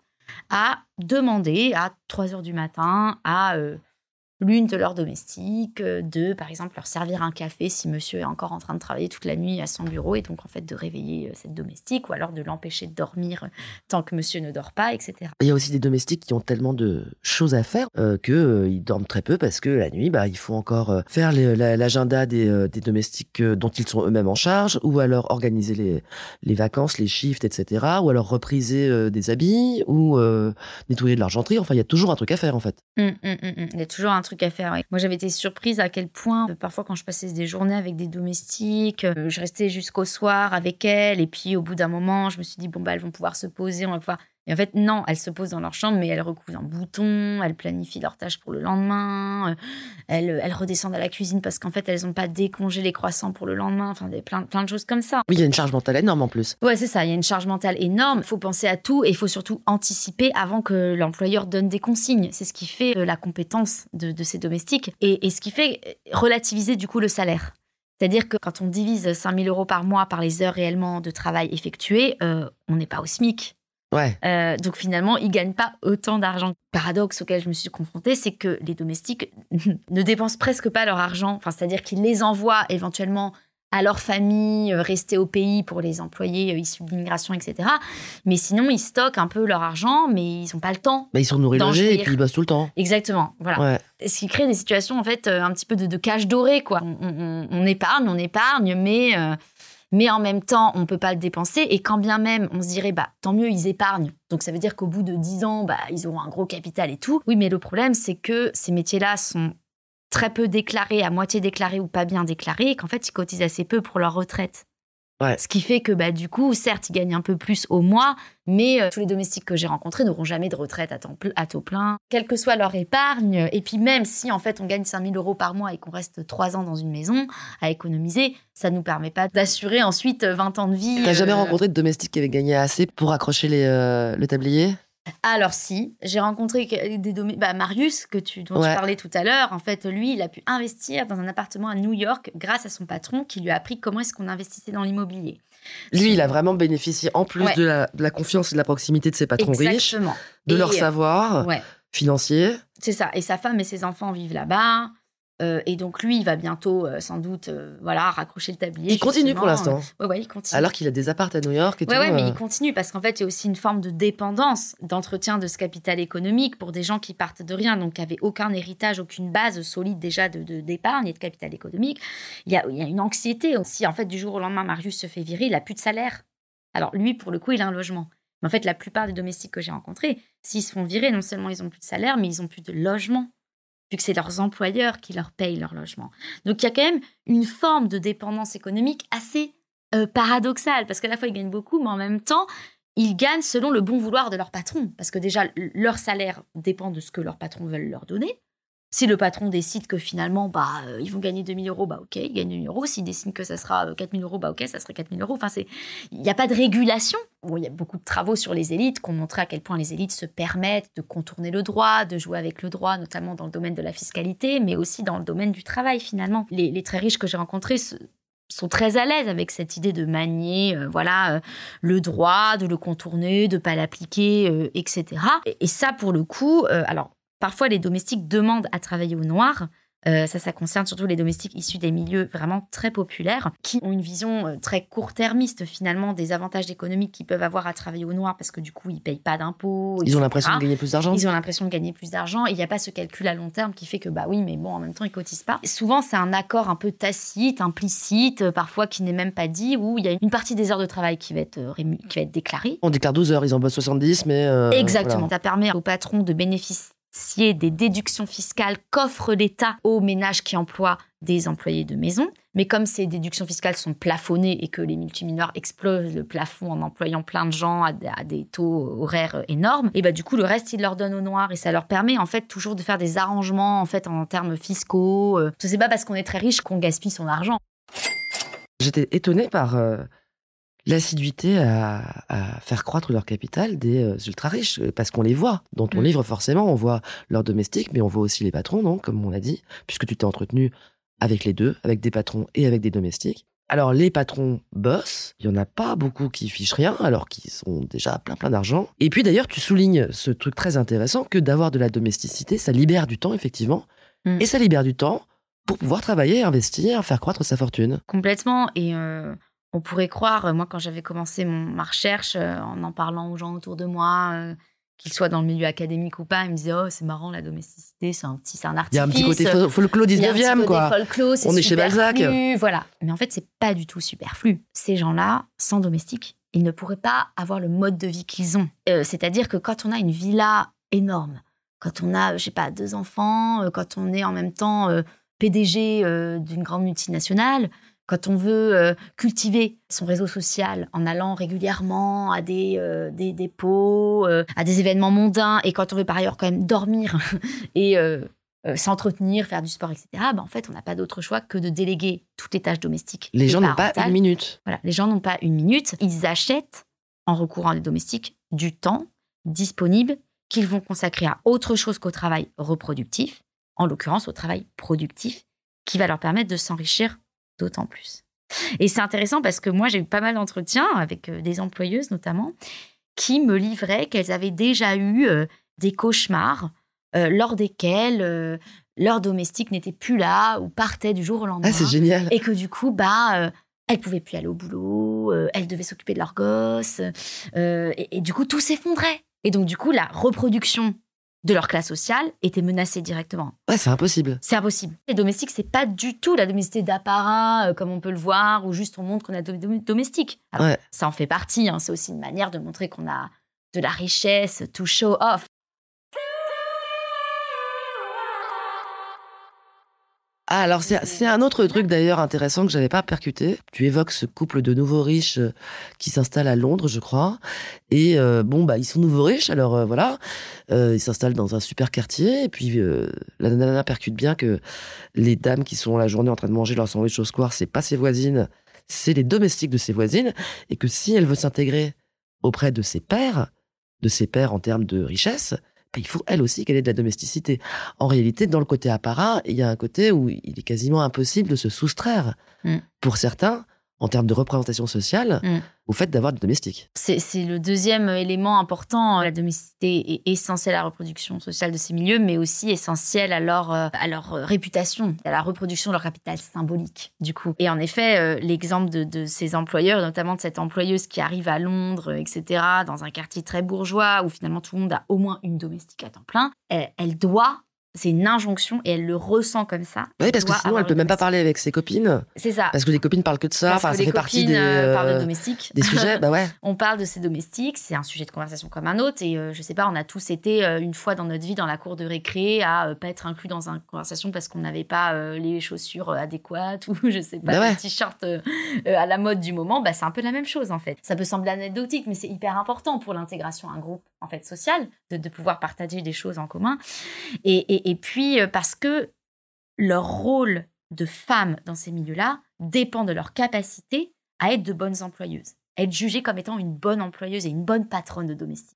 à demander à trois heures du matin à euh, l'une de leurs domestiques euh, de, par exemple, leur servir un café si monsieur est encore en train de travailler toute la nuit à son bureau et donc, en fait, de réveiller euh, cette domestique ou alors de l'empêcher de dormir euh, tant que monsieur ne dort pas, et cetera. Il y a aussi des domestiques qui ont tellement de choses à faire euh, que euh, ils dorment très peu parce que la nuit, bah, il faut encore euh, faire les- la- l'agenda des, euh, des domestiques euh, dont ils sont eux-mêmes en charge, ou alors organiser les, les vacances, les shifts, et cetera, ou alors repriser euh, des habits, ou euh, nettoyer de l'argenterie. Enfin, il y a toujours un truc à faire, en fait. Hum, hum, hum, hum. Il y a toujours un truc à faire. ouais. Moi, j'avais été surprise à quel point, euh, parfois, quand je passais des journées avec des domestiques, euh, je restais jusqu'au soir avec elles. Et puis, au bout d'un moment, je me suis dit, bon, bah, elles vont pouvoir se poser, on va pouvoir. Et en fait, non, elles se posent dans leur chambre, mais elles recouvrent un bouton, elles planifient leurs tâches pour le lendemain, euh, elles, elles redescendent à la cuisine parce qu'en fait, elles n'ont pas décongé les croissants pour le lendemain. Enfin, des, plein, plein de choses comme ça. Oui, il y a une charge mentale énorme en plus. Ouais, c'est ça. Il y a une charge mentale énorme. Il faut penser à tout et il faut surtout anticiper avant que l'employeur donne des consignes. C'est ce qui fait euh, la compétence de, de ces domestiques et, et ce qui fait euh, relativiser du coup le salaire. C'est-à-dire que quand on divise cinq mille euros par mois par les heures réellement de travail effectuées, euh, on n'est pas au SMIC. Ouais. Euh, donc finalement, ils gagnent pas autant d'argent. Le paradoxe auquel je me suis confrontée, c'est que les domestiques ne dépensent presque pas leur argent. Enfin, c'est-à-dire qu'ils les envoient éventuellement à leur famille, euh, rester au pays pour les employés euh, issus de l'immigration, et cetera. Mais sinon, ils stockent un peu leur argent, mais ils n'ont pas le temps. Bah, ils sont nourris, D'en logés, et jouir. puis ils bossent tout le temps. Exactement, voilà. Ouais. Ce qui crée des situations, en fait, euh, un petit peu de, de cage dorée, quoi. On, on- on épargne, on épargne, mais, euh, mais en même temps, on ne peut pas le dépenser. Et quand bien même, on se dirait, bah, tant mieux, ils épargnent. Donc, ça veut dire qu'au bout de dix ans, bah, ils auront un gros capital et tout. Oui, mais le problème, c'est que ces métiers-là sont très peu déclarés, à moitié déclarés ou pas bien déclarés, et qu'en fait, ils cotisent assez peu pour leur retraite. Ouais. Ce qui fait que, bah, du coup, certes, ils gagnent un peu plus au mois, mais euh, tous les domestiques que j'ai rencontrés n'auront jamais de retraite à temps, ple- à taux plein, quelle que soit leur épargne. Et puis même si, en fait, on gagne cinq mille euros par mois et qu'on reste trois ans dans une maison à économiser, ça ne nous permet pas d'assurer ensuite vingt ans de vie. T'as jamais euh, rencontré de domestique qui avait gagné assez pour accrocher les, euh, le tablier? Alors si, j'ai rencontré que- des domé- bah, Marius, que tu, dont Ouais. tu parlais tout à l'heure. En fait, lui, il a pu investir dans un appartement à New York grâce à son patron qui lui a appris comment est-ce qu'on investissait dans l'immobilier. Lui, il a vraiment bénéficié, en plus Ouais. de, la, de la confiance et de la proximité de ses patrons riches, Exactement. de Et, leur euh, savoir Ouais. financier. C'est ça. Et sa femme et ses enfants vivent là-bas. Euh, et donc, lui, il va bientôt, euh, sans doute, euh, voilà, raccrocher le tablier. Il continue pour justement. l'instant. Ouais, ouais, il continue. Alors qu'il a des apparts à New York et Ouais, tout. ouais, mais euh, il continue parce qu'en fait, il y a aussi une forme de dépendance, d'entretien de ce capital économique pour des gens qui partent de rien, donc qui n'avaient aucun héritage, aucune base solide déjà de, de- d'épargne et de capital économique. Il y a, il y a une anxiété aussi. En fait, du jour au lendemain, Marius se fait virer, il n'a plus de salaire. Alors, lui, pour le coup, il a un logement. Mais en fait, la plupart des domestiques que j'ai rencontrés, s'ils se font virer, non seulement ils n'ont plus de salaire, mais ils n'ont plus de logement, vu que c'est leurs employeurs qui leur payent leur logement. Donc, il y a quand même une forme de dépendance économique assez euh, paradoxale, parce qu'à la fois, ils gagnent beaucoup, mais en même temps, ils gagnent selon le bon vouloir de leur patron. Parce que déjà, leur salaire dépend de ce que leur patron veut leur donner. Si le patron décide que finalement, bah, euh, ils vont gagner deux mille euros, bah ok, ils gagnent deux mille euros. S'il décide que ça sera quatre mille euros, bah ok, ça serait quatre mille euros. Enfin, c'est... il n'y a pas de régulation. Bon, il y a beaucoup de travaux sur les élites qui ont montré à quel point les élites se permettent de contourner le droit, de jouer avec le droit, notamment dans le domaine de la fiscalité, mais aussi dans le domaine du travail, finalement. Les, les très riches que j'ai rencontrés se, sont très à l'aise avec cette idée de manier euh, voilà, euh, le droit, de le contourner, de ne pas l'appliquer, euh, et cetera. Et, et ça, pour le coup, euh, alors, parfois, les domestiques demandent à travailler au noir. Euh, ça, ça concerne surtout les domestiques issus des milieux vraiment très populaires qui ont une vision euh, très court-termiste, finalement, des avantages économiques qu'ils peuvent avoir à travailler au noir parce que, du coup, ils ne payent pas d'impôts. Ils ont l'impression de gagner plus d'argent. Ils ont l'impression de gagner plus d'argent. Et il n'y a pas ce calcul à long terme qui fait que, bah oui, mais bon, en même temps, ils ne cotisent pas. Et souvent, c'est un accord un peu tacite, implicite, euh, parfois qui n'est même pas dit, où il y a une partie des heures de travail qui va être, euh, rému- qui va être déclarée. On déclare douze heures, ils en bossent soixante-dix, mais... Euh, Exactement. Voilà. Ça permet au patron de bénéficier des déductions fiscales qu'offre l'État aux ménages qui emploient des employés de maison. Mais comme ces déductions fiscales sont plafonnées et que les multimineurs explosent le plafond en employant plein de gens à, à des taux horaires énormes, et bah du coup, le reste, ils leur donnent au noir et ça leur permet en fait toujours de faire des arrangements en, fait, en termes fiscaux. Ce n'est pas parce qu'on est très riche qu'on gaspille son argent. J'étais étonnée par... Euh... l'assiduité à, à faire croître leur capital des euh, ultra-riches, parce qu'on les voit. Dans ton mmh. livre, forcément, on voit leurs domestiques, mais on voit aussi les patrons, non, comme on l'a dit, puisque tu t'es entretenu avec les deux, avec des patrons et avec des domestiques. Alors, les patrons bossent, il n'y en a pas beaucoup qui fichent rien, alors qu'ils ont déjà plein plein d'argent. Et puis d'ailleurs, tu soulignes ce truc très intéressant, que d'avoir de la domesticité, ça libère du temps, effectivement, mmh. et ça libère du temps pour pouvoir travailler, investir, faire croître sa fortune. Complètement, et... Euh... On pourrait croire, moi, quand j'avais commencé mon, ma recherche, euh, en en parlant aux gens autour de moi, euh, qu'ils soient dans le milieu académique ou pas, ils me disaient « Oh, c'est marrant, la domesticité, c'est un, petit, c'est un artifice. » Il y a un petit côté fol- folklore dix-neuvième, quoi. Folklore, c'est On est chez Balzac. Voilà. Mais en fait, c'est pas du tout superflu. Ces gens-là, sans domestique, ils ne pourraient pas avoir le mode de vie qu'ils ont. Euh, c'est-à-dire que quand on a une villa énorme, quand on a, je sais pas, deux enfants, euh, quand on est en même temps euh, P D G euh, d'une grande multinationale, quand on veut euh, cultiver son réseau social en allant régulièrement à des euh, des dépôts, euh, à des événements mondains, et quand on veut par ailleurs quand même dormir et euh, euh, s'entretenir, faire du sport, et cetera, ben en fait, on n'a pas d'autre choix que de déléguer toutes les tâches domestiques. Les gens n'ont pas une minute. Voilà, les gens n'ont pas une minute. Ils achètent, en recourant à des domestiques, du temps disponible qu'ils vont consacrer à autre chose qu'au travail reproductif, en l'occurrence au travail productif, qui va leur permettre de s'enrichir d'autant plus. Et c'est intéressant parce que moi, j'ai eu pas mal d'entretiens avec euh, des employeuses notamment qui me livraient qu'elles avaient déjà eu euh, des cauchemars euh, lors desquels euh, leur domestique n'était plus là ou partait du jour au lendemain. Ah, c'est génial. Et que du coup, bah, euh, elles pouvaient plus aller au boulot, euh, elles devaient s'occuper de leurs gosses, euh, et, et du coup, tout s'effondrait. Et donc, du coup, la reproduction de leur classe sociale était menacée directement. Ouais, c'est impossible. C'est impossible. Les domestiques, c'est pas du tout la domesticité d'apparat, euh, comme on peut le voir, où juste on montre qu'on a des dom- domestiques. Alors, ouais. Ça en fait partie, hein, c'est aussi une manière de montrer qu'on a de la richesse, to show off. Ah, alors c'est, c'est un autre truc d'ailleurs intéressant que j'avais pas percuté. Tu évoques ce couple de nouveaux riches euh, qui s'installe à Londres, je crois. Et euh, bon, bah ils sont nouveaux riches, alors euh, voilà. Euh, ils s'installent dans un super quartier. Et puis euh, la nana percute bien que les dames qui sont la journée en train de manger leur sandwich au square, c'est pas ses voisines, c'est les domestiques de ses voisines. Et que si elle veut s'intégrer auprès de ses pairs, de ses pairs en termes de richesse, il faut elle aussi qu'elle ait de la domesticité. En réalité, dans le côté apparat, il y a un côté où il est quasiment impossible de se soustraire, mm. pour certains, en termes de représentation sociale, mm. au fait d'avoir des domestiques. C'est, c'est le deuxième élément important. La domesticité est essentielle à la reproduction sociale de ces milieux, mais aussi essentielle à leur, euh, à leur réputation, à la reproduction de leur capital symbolique, du coup. Et en effet, euh, l'exemple de, de ces employeurs, notamment de cette employeuse qui arrive à Londres, et cetera, dans un quartier très bourgeois, où finalement tout le monde a au moins une domestique à temps plein, elle, elle doit C'est une injonction et elle le ressent comme ça. Oui, parce que sinon, elle peut même pas parler avec ses copines. C'est ça. Parce que les copines parlent que de ça. Parce enfin, que ça les fait partie des, euh, euh, parlent de domestiques. des sujets. Bah ouais. On parle de ces domestiques, c'est un sujet de conversation comme un autre. Et euh, je sais pas, on a tous été euh, une fois dans notre vie dans la cour de récré à euh, pas être inclus dans une conversation parce qu'on n'avait pas euh, les chaussures euh, adéquates ou je sais pas, bah ouais. le t-shirt euh, euh, à la mode du moment. Bah, c'est un peu la même chose en fait. Ça peut sembler anecdotique, mais c'est hyper important pour l'intégration à un groupe en fait social de, de pouvoir partager des choses en commun. Et, et, et puis euh, parce que leur rôle de femme dans ces milieux-là dépend de leur capacité à être de bonnes employeuses, à être jugées comme étant une bonne employeuse et une bonne patronne de domestique.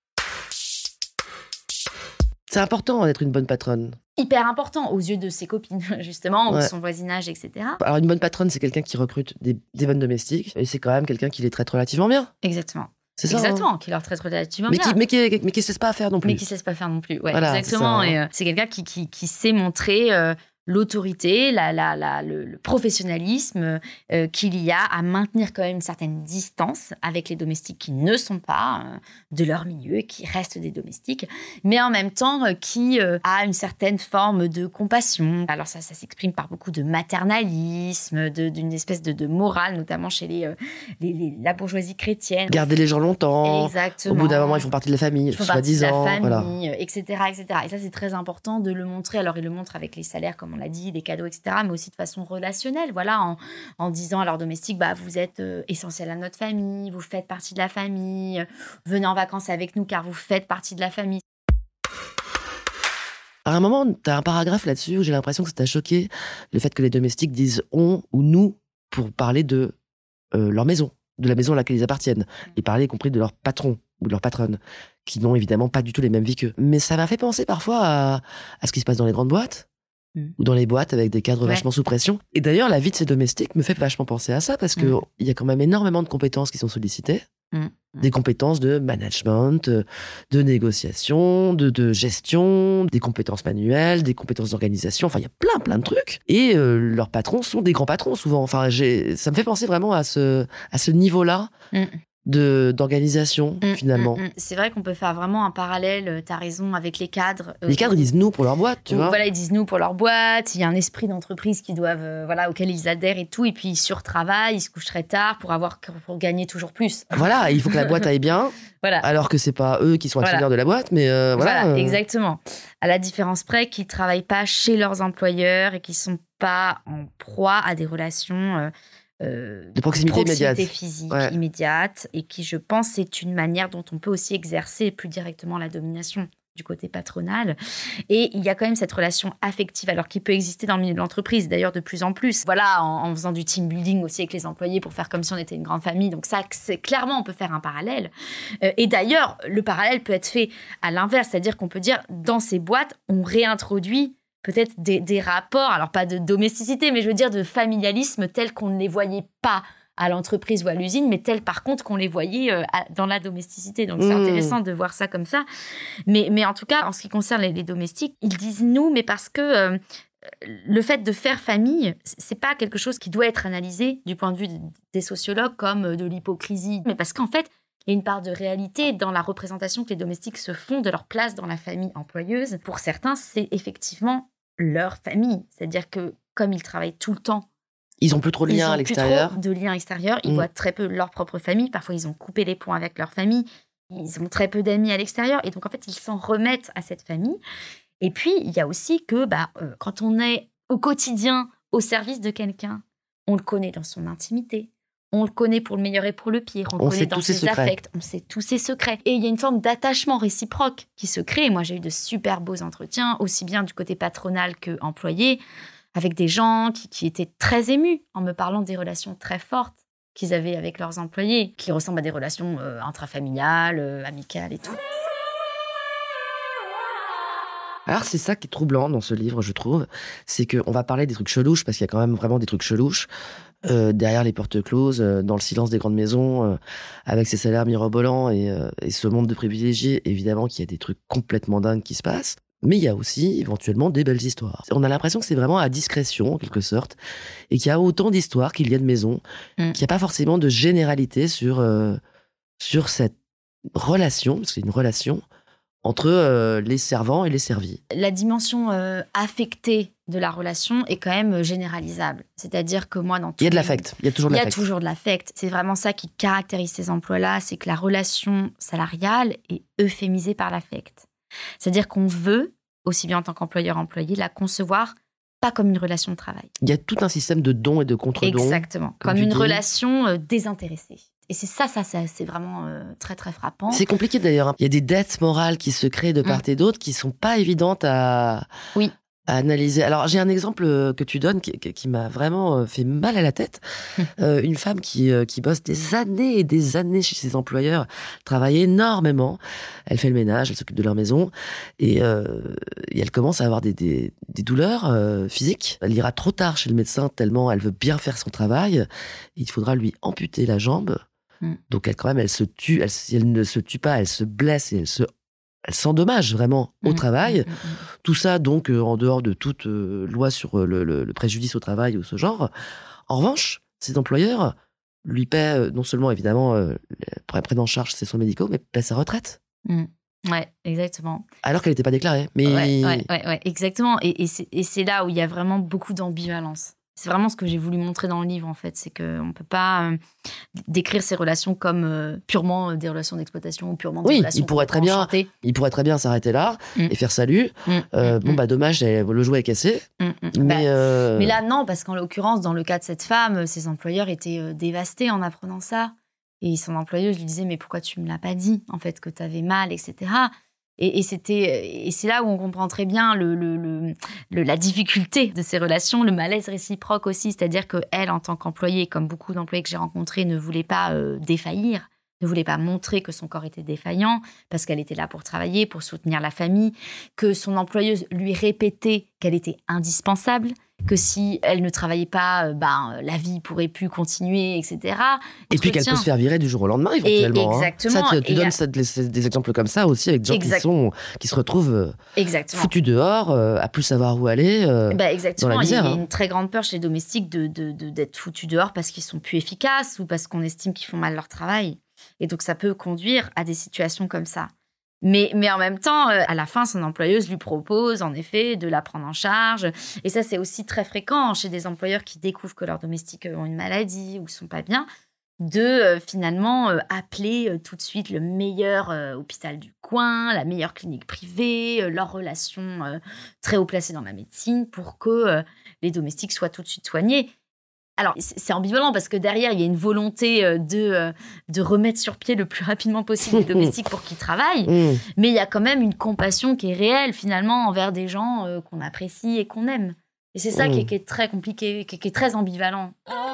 C'est important d'être une bonne patronne. Hyper important aux yeux de ses copines, justement, ou Ouais. de son voisinage, et cetera. Alors, une bonne patronne, c'est quelqu'un qui recrute des, des bonnes domestiques, et c'est quand même quelqu'un qui les traite relativement bien. Exactement. C'est ça. Exactement, hein. qui leur traite relativement mais bien. qui, mais qui, mais qui ne cesse pas à faire non plus. Mais qui ne sait pas faire non plus. Ouais, Voilà, exactement. c'est ça, hein. Et euh, c'est quelqu'un qui, qui, qui sait montrer euh, l'autorité, la, la, la, le, le professionnalisme euh, qu'il y a à maintenir quand même une certaine distance avec les domestiques qui ne sont pas euh, de leur milieu, qui restent des domestiques, mais en même temps euh, qui euh, a une certaine forme de compassion. Alors ça, ça s'exprime par beaucoup de maternalisme, de, d'une espèce de, de morale, notamment chez les, euh, les, les, la bourgeoisie chrétienne. Garder les gens longtemps. Exactement. Au bout d'un moment, ils font partie de la famille, Ils font partie de soi-disant. la famille, Voilà. euh, et cetera, et cetera. Et ça, c'est très important de le montrer. Alors, il le montre avec les salaires, comme on l'a dit, les cadeaux, et cetera, mais aussi de façon relationnelle. Voilà, en, en disant à leurs domestiques, bah, vous êtes euh, essentiel à notre famille, vous faites partie de la famille, euh, venez en vacances avec nous car vous faites partie de la famille. À un moment, tu as un paragraphe là-dessus où j'ai l'impression que ça t'a choqué, le fait que les domestiques disent on ou nous pour parler de euh, leur maison, de la maison à laquelle ils appartiennent, et parler y compris de leur patron ou de leur patronne, qui n'ont évidemment pas du tout les mêmes vies qu'eux. Mais ça m'a fait penser parfois à, à ce qui se passe dans les grandes boîtes, Mm. ou dans les boîtes avec des cadres Ouais. vachement sous pression. Et d'ailleurs, la vie de ces domestiques me fait vachement penser à ça, parce qu'il Mm. y a quand même énormément de compétences qui sont sollicitées. Mm. Des compétences de management, de négociation, de, de gestion, des compétences manuelles, des compétences d'organisation. Enfin, il y a plein, plein de trucs. Et euh, leurs patrons sont des grands patrons, souvent. Enfin, j'ai, ça me fait penser vraiment à ce, à ce niveau-là Mm. de, d'organisation, Mm, finalement. mm, mm. C'est vrai qu'on peut faire vraiment un parallèle, euh, t'as raison, avec les cadres. euh, Les cadres, ils disent nous pour leur boîte, tu où, vois. Voilà, ils disent nous pour leur boîte. Il y a un esprit d'entreprise qui doivent, euh, voilà, auquel ils adhèrent et tout. Et puis ils surtravaillent, ils se couchent très tard pour avoir, pour gagner toujours plus. Voilà, il faut que la boîte aille bien, Voilà. alors que c'est pas eux qui sont Voilà. actionnaires de la boîte, mais euh, voilà. Voilà, euh, exactement. À la différence près qu'ils ne travaillent pas chez leurs employeurs et qu'ils ne sont pas en proie à des relations euh, euh, De proximité immédiate. physique Ouais. immédiate, et qui, je pense, c'est une manière dont on peut aussi exercer plus directement la domination du côté patronal. Et il y a quand même cette relation affective, alors qui peut exister dans le milieu de l'entreprise, d'ailleurs de plus en plus. Voilà, en, en faisant du team building aussi avec les employés pour faire comme si on était une grande famille. Donc ça, c'est, clairement, on peut faire un parallèle. Euh, et d'ailleurs, le parallèle peut être fait à l'inverse, c'est-à-dire qu'on peut dire, dans ces boîtes, on réintroduit peut-être des, des rapports, alors pas de domesticité, mais je veux dire de familialisme tels qu'on ne les voyait pas à l'entreprise ou à l'usine, mais tels par contre qu'on les voyait euh, à- dans la domesticité. Donc c'est Mmh. intéressant de voir ça comme ça. Mais, mais en tout cas, en ce qui concerne les, les domestiques, ils disent nous, mais parce que euh, le fait de faire famille, c'est pas quelque chose qui doit être analysé du point de vue des sociologues comme de l'hypocrisie, mais parce qu'en fait, il y a une part de réalité dans la représentation que les domestiques se font de leur place dans la famille employeuse. Pour certains, c'est effectivement leur famille. C'est-à-dire que comme ils travaillent tout le temps, Ils ont plus trop de ils liens ont à plus l'extérieur. trop de liens extérieurs. Ils Mm. voient très peu leur propre famille. Parfois, ils ont coupé les ponts avec leur famille. Ils ont très peu d'amis à l'extérieur. Et donc, en fait, ils s'en remettent à cette famille. Et puis, il y a aussi que bah, euh, quand on est au quotidien au service de quelqu'un, on le connaît dans son intimité. On le connaît pour le meilleur et pour le pire. On, On le sait connaît dans tous ses ses secrets. affects. On sait tous ses secrets. Et il y a une forme d'attachement réciproque qui se crée. Moi, j'ai eu de super beaux entretiens, aussi bien du côté patronal que employé, avec des gens qui, qui étaient très émus en me parlant des relations très fortes qu'ils avaient avec leurs employés, qui ressemblent à des relations euh, intrafamiliales, euh, amicales et tout. Alors, c'est ça qui est troublant dans ce livre, je trouve. C'est qu'on va parler des trucs chelouches, parce qu'il y a quand même vraiment des trucs chelouches, euh, derrière les portes closes, euh, dans le silence des grandes maisons, euh, avec ces salaires mirobolants et, euh, et ce monde de privilégiés, évidemment qu'il y a des trucs complètement dingues qui se passent. Mais il y a aussi, éventuellement, des belles histoires. On a l'impression que c'est vraiment à discrétion, en quelque sorte, et qu'il y a autant d'histoires qu'il y a de maisons, Mm. qu'il n'y a pas forcément de généralité sur, euh, sur cette relation, parce que c'est une relation, entre euh, les servants et les servis. La dimension euh, affectée de la relation est quand même généralisable. C'est-à-dire que moi, dans tous Il y a de les- l'affect. Il y a toujours de Il y a l'affect. toujours de l'affect. C'est vraiment ça qui caractérise ces emplois-là, c'est que la relation salariale est euphémisée par l'affect. C'est-à-dire qu'on veut, aussi bien en tant qu'employeur-employé, la concevoir pas comme une relation de travail. Il y a tout un système de dons et de contre-dons. Exactement. comme Comme tu une dis. relation euh, désintéressée. Et c'est ça, ça, ça c'est vraiment euh, très, très frappant. C'est compliqué d'ailleurs. hein. Il y a des dettes morales qui se créent de part Mm. et d'autre qui sont pas évidentes à, Oui. à analyser. Alors j'ai un exemple euh, que tu donnes qui, qui- qui m'a vraiment euh, fait mal à la tête. Euh, une femme qui, euh, qui bosse des années et des années chez ses employeurs, travaille énormément. Elle fait le ménage, elle s'occupe de leur maison et, euh, et elle commence à avoir des, des, des douleurs euh, physiques. Elle ira trop tard chez le médecin tellement elle veut bien faire son travail. Il faudra lui amputer la jambe. Mm. Donc elle quand même, elle se tue. Elle, si elle ne se tue pas, elle se blesse et elle se, elle s'endommage vraiment au Mm, travail. mm, mm, mm. Tout ça donc euh, en dehors de toute euh, loi sur euh, le, le- le préjudice au travail ou ce genre. En revanche, ses employeurs lui paient euh, non seulement évidemment euh, le- prennent en charge ses soins médicaux, mais paient sa retraite Mm. Ouais, exactement. alors qu'elle n'était pas déclarée. Mais Ouais, ouais, ouais, ouais, exactement. Et, et c'est et c'est là où il y a vraiment beaucoup d'ambivalence. C'est vraiment ce que j'ai voulu montrer dans le livre, en fait. C'est qu'on ne peut pas euh, décrire ces relations comme euh, purement euh, des relations d'exploitation ou purement des Oui, relations il pourrait très bien- enchantées. il pourrait très bien s'arrêter là Mm. et faire salut. Mm, Euh, mm, bon mm, bah dommage, elle- le jouet est cassé. mm, mm. Mais, Bah, euh, mais là, non, parce qu'en l'occurrence, dans le cas de cette femme, ses employeurs étaient euh, dévastés en apprenant ça. Et son employeuse lui disait, mais pourquoi tu me l'as pas dit, en fait, que tu avais mal, et cetera. Et, et, c'était, et c'est là où on comprend très bien le, le, le, le- la difficulté de ces relations, le malaise réciproque aussi. C'est-à-dire qu'elle, en tant qu'employée, comme beaucoup d'employés que j'ai rencontrés, ne voulait pas euh, défaillir, ne voulait pas montrer que son corps était défaillant, parce qu'elle était là pour travailler, pour soutenir la famille, que son employeuse lui répétait qu'elle était indispensable, que si elle ne travaillait pas, euh, ben, la vie pourrait plus continuer, et cetera. Et puis qu'elle peut Entretien. se faire virer du jour au lendemain éventuellement. hein. exactement. Ça, tu, tu Et donnes à- ça- des, des exemples comme ça aussi avec des gens qui, Exact. sont, qui se retrouvent euh, Exactement. foutus dehors, euh, à plus savoir où aller. euh. Bah, exactement. dans la misère, Il y a hein. une très grande peur chez les domestiques de, de, de- d'être foutus dehors parce qu'ils sont plus efficaces ou parce qu'on estime qu'ils font mal leur travail. Et donc, ça peut conduire à des situations comme ça. Mais, mais en même temps, euh, à la fin, son employeuse lui propose, en effet, de la prendre en charge. Et ça, c'est aussi très fréquent chez des employeurs qui découvrent que leurs domestiques ont une maladie ou ne sont pas bien, de euh, finalement euh, appeler euh, tout de suite le meilleur euh, hôpital du coin, la meilleure clinique privée, euh, leurs relations euh, très haut placées dans la médecine pour que euh, les domestiques soient tout de suite soignés. Alors, c'est c'est ambivalent parce que derrière, il y a une volonté euh, de, euh, de remettre sur pied le plus rapidement possible les domestiques pour qu'ils travaillent. Mmh. Mais il y a quand même une compassion qui est réelle, finalement, envers des gens euh, qu'on apprécie et qu'on aime. Et c'est ça Mm. qui, est, qui est très compliqué, qui, qui est très ambivalent.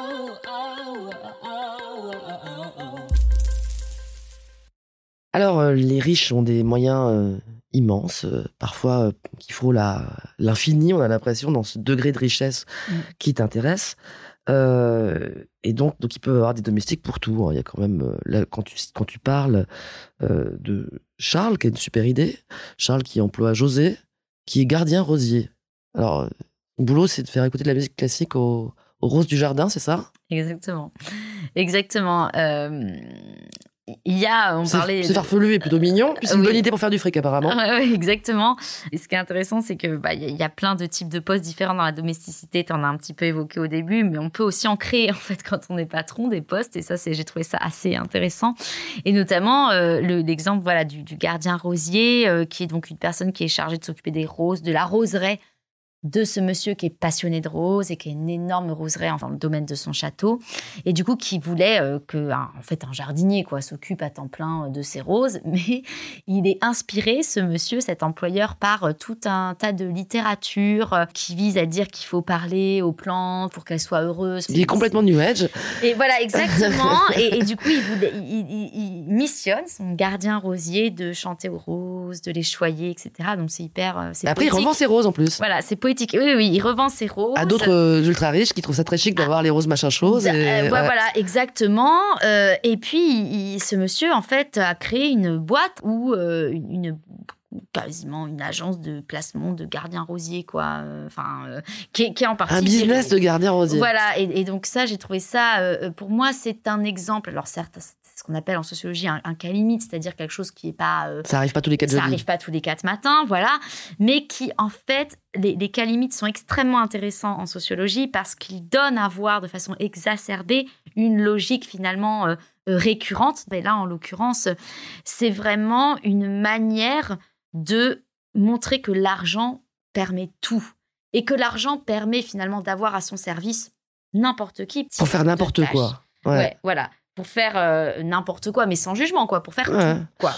Alors, euh, les riches ont des moyens euh, immenses, euh, parfois euh, qui frôlent la- l'infini, on a l'impression, dans ce degré de richesse Mm. qui t'intéresse. Euh, et donc, donc, ils peuvent avoir des domestiques pour tout. hein. Il y a quand même, euh, là, quand tu, quand tu parles euh, de Charles, qui a une super idée, Charles qui emploie José, qui est gardien rosier. Alors, euh, son boulot, c'est de faire écouter de la musique classique aux, aux roses du jardin, c'est ça? Exactement. Exactement. Euh, il y a, on C'est parlait... c'est farfelu et plutôt mignon, puis c'est une oui. bonne idée pour faire du fric, apparemment. Ouais, ouais, exactement. Et ce qui est intéressant, c'est que bah, y, a- y a plein de types de postes différents dans la domesticité. Tu en as un petit peu évoqué au début, mais on peut aussi en créer en fait quand on est patron des postes. Et ça, c'est, j'ai trouvé ça assez intéressant. Et notamment euh, le, l'exemple voilà du, du gardien rosier, euh, qui est donc une personne qui est chargée de s'occuper des roses, de la roseraie de ce monsieur qui est passionné de roses et qui a une énorme roseraie dans le domaine de son château, et du coup qui voulait euh, que un, en fait un jardinier quoi s'occupe à temps plein de ses roses, mais il est inspiré, ce monsieur, cet employeur, par euh, tout un tas de littérature euh, qui vise à dire qu'il faut parler aux plantes pour qu'elles soient heureuses. Il est complètement New Age. Et voilà, exactement. et, et du coup, il, voulait, il, il- il missionne son gardien rosier de chanter aux roses, de les choyer, et cetera. Donc c'est hyper. euh, C'est Après, il poétique. revend ses roses en plus. Voilà, c'est poétique. Oui, oui, il revend ses roses. À d'autres euh, ultra riches qui trouvent ça très chic d'avoir les roses machin chose. Euh, et- ouais, ouais. Voilà, exactement. Euh, et puis, il- ce monsieur, en fait, a créé une boîte où euh, une, une- quasiment une agence de placement de gardiens rosiers, quoi. Enfin, euh, qui, est- qui est en partie Un business de gardien rosier. Voilà, et, et donc ça, j'ai trouvé ça, euh, pour moi, c'est un exemple. Alors certes, ce qu'on appelle en sociologie un, un cas limite, c'est-à-dire quelque chose qui est pas... Euh, ça arrive pas tous les quatre Ça jeudis. arrive pas tous les quatre matins, voilà. Mais qui, en fait, les, les cas limites sont extrêmement intéressants en sociologie parce qu'ils donnent à voir de façon exacerbée une logique finalement euh, récurrente. Et là, en l'occurrence, c'est vraiment une manière de montrer que l'argent permet tout. Et que l'argent permet finalement d'avoir à son service n'importe qui. Pour faire n'importe quoi. Ouais. ouais, voilà. Pour faire euh, n'importe quoi, mais sans jugement, quoi. Pour faire ouais. tout, quoi.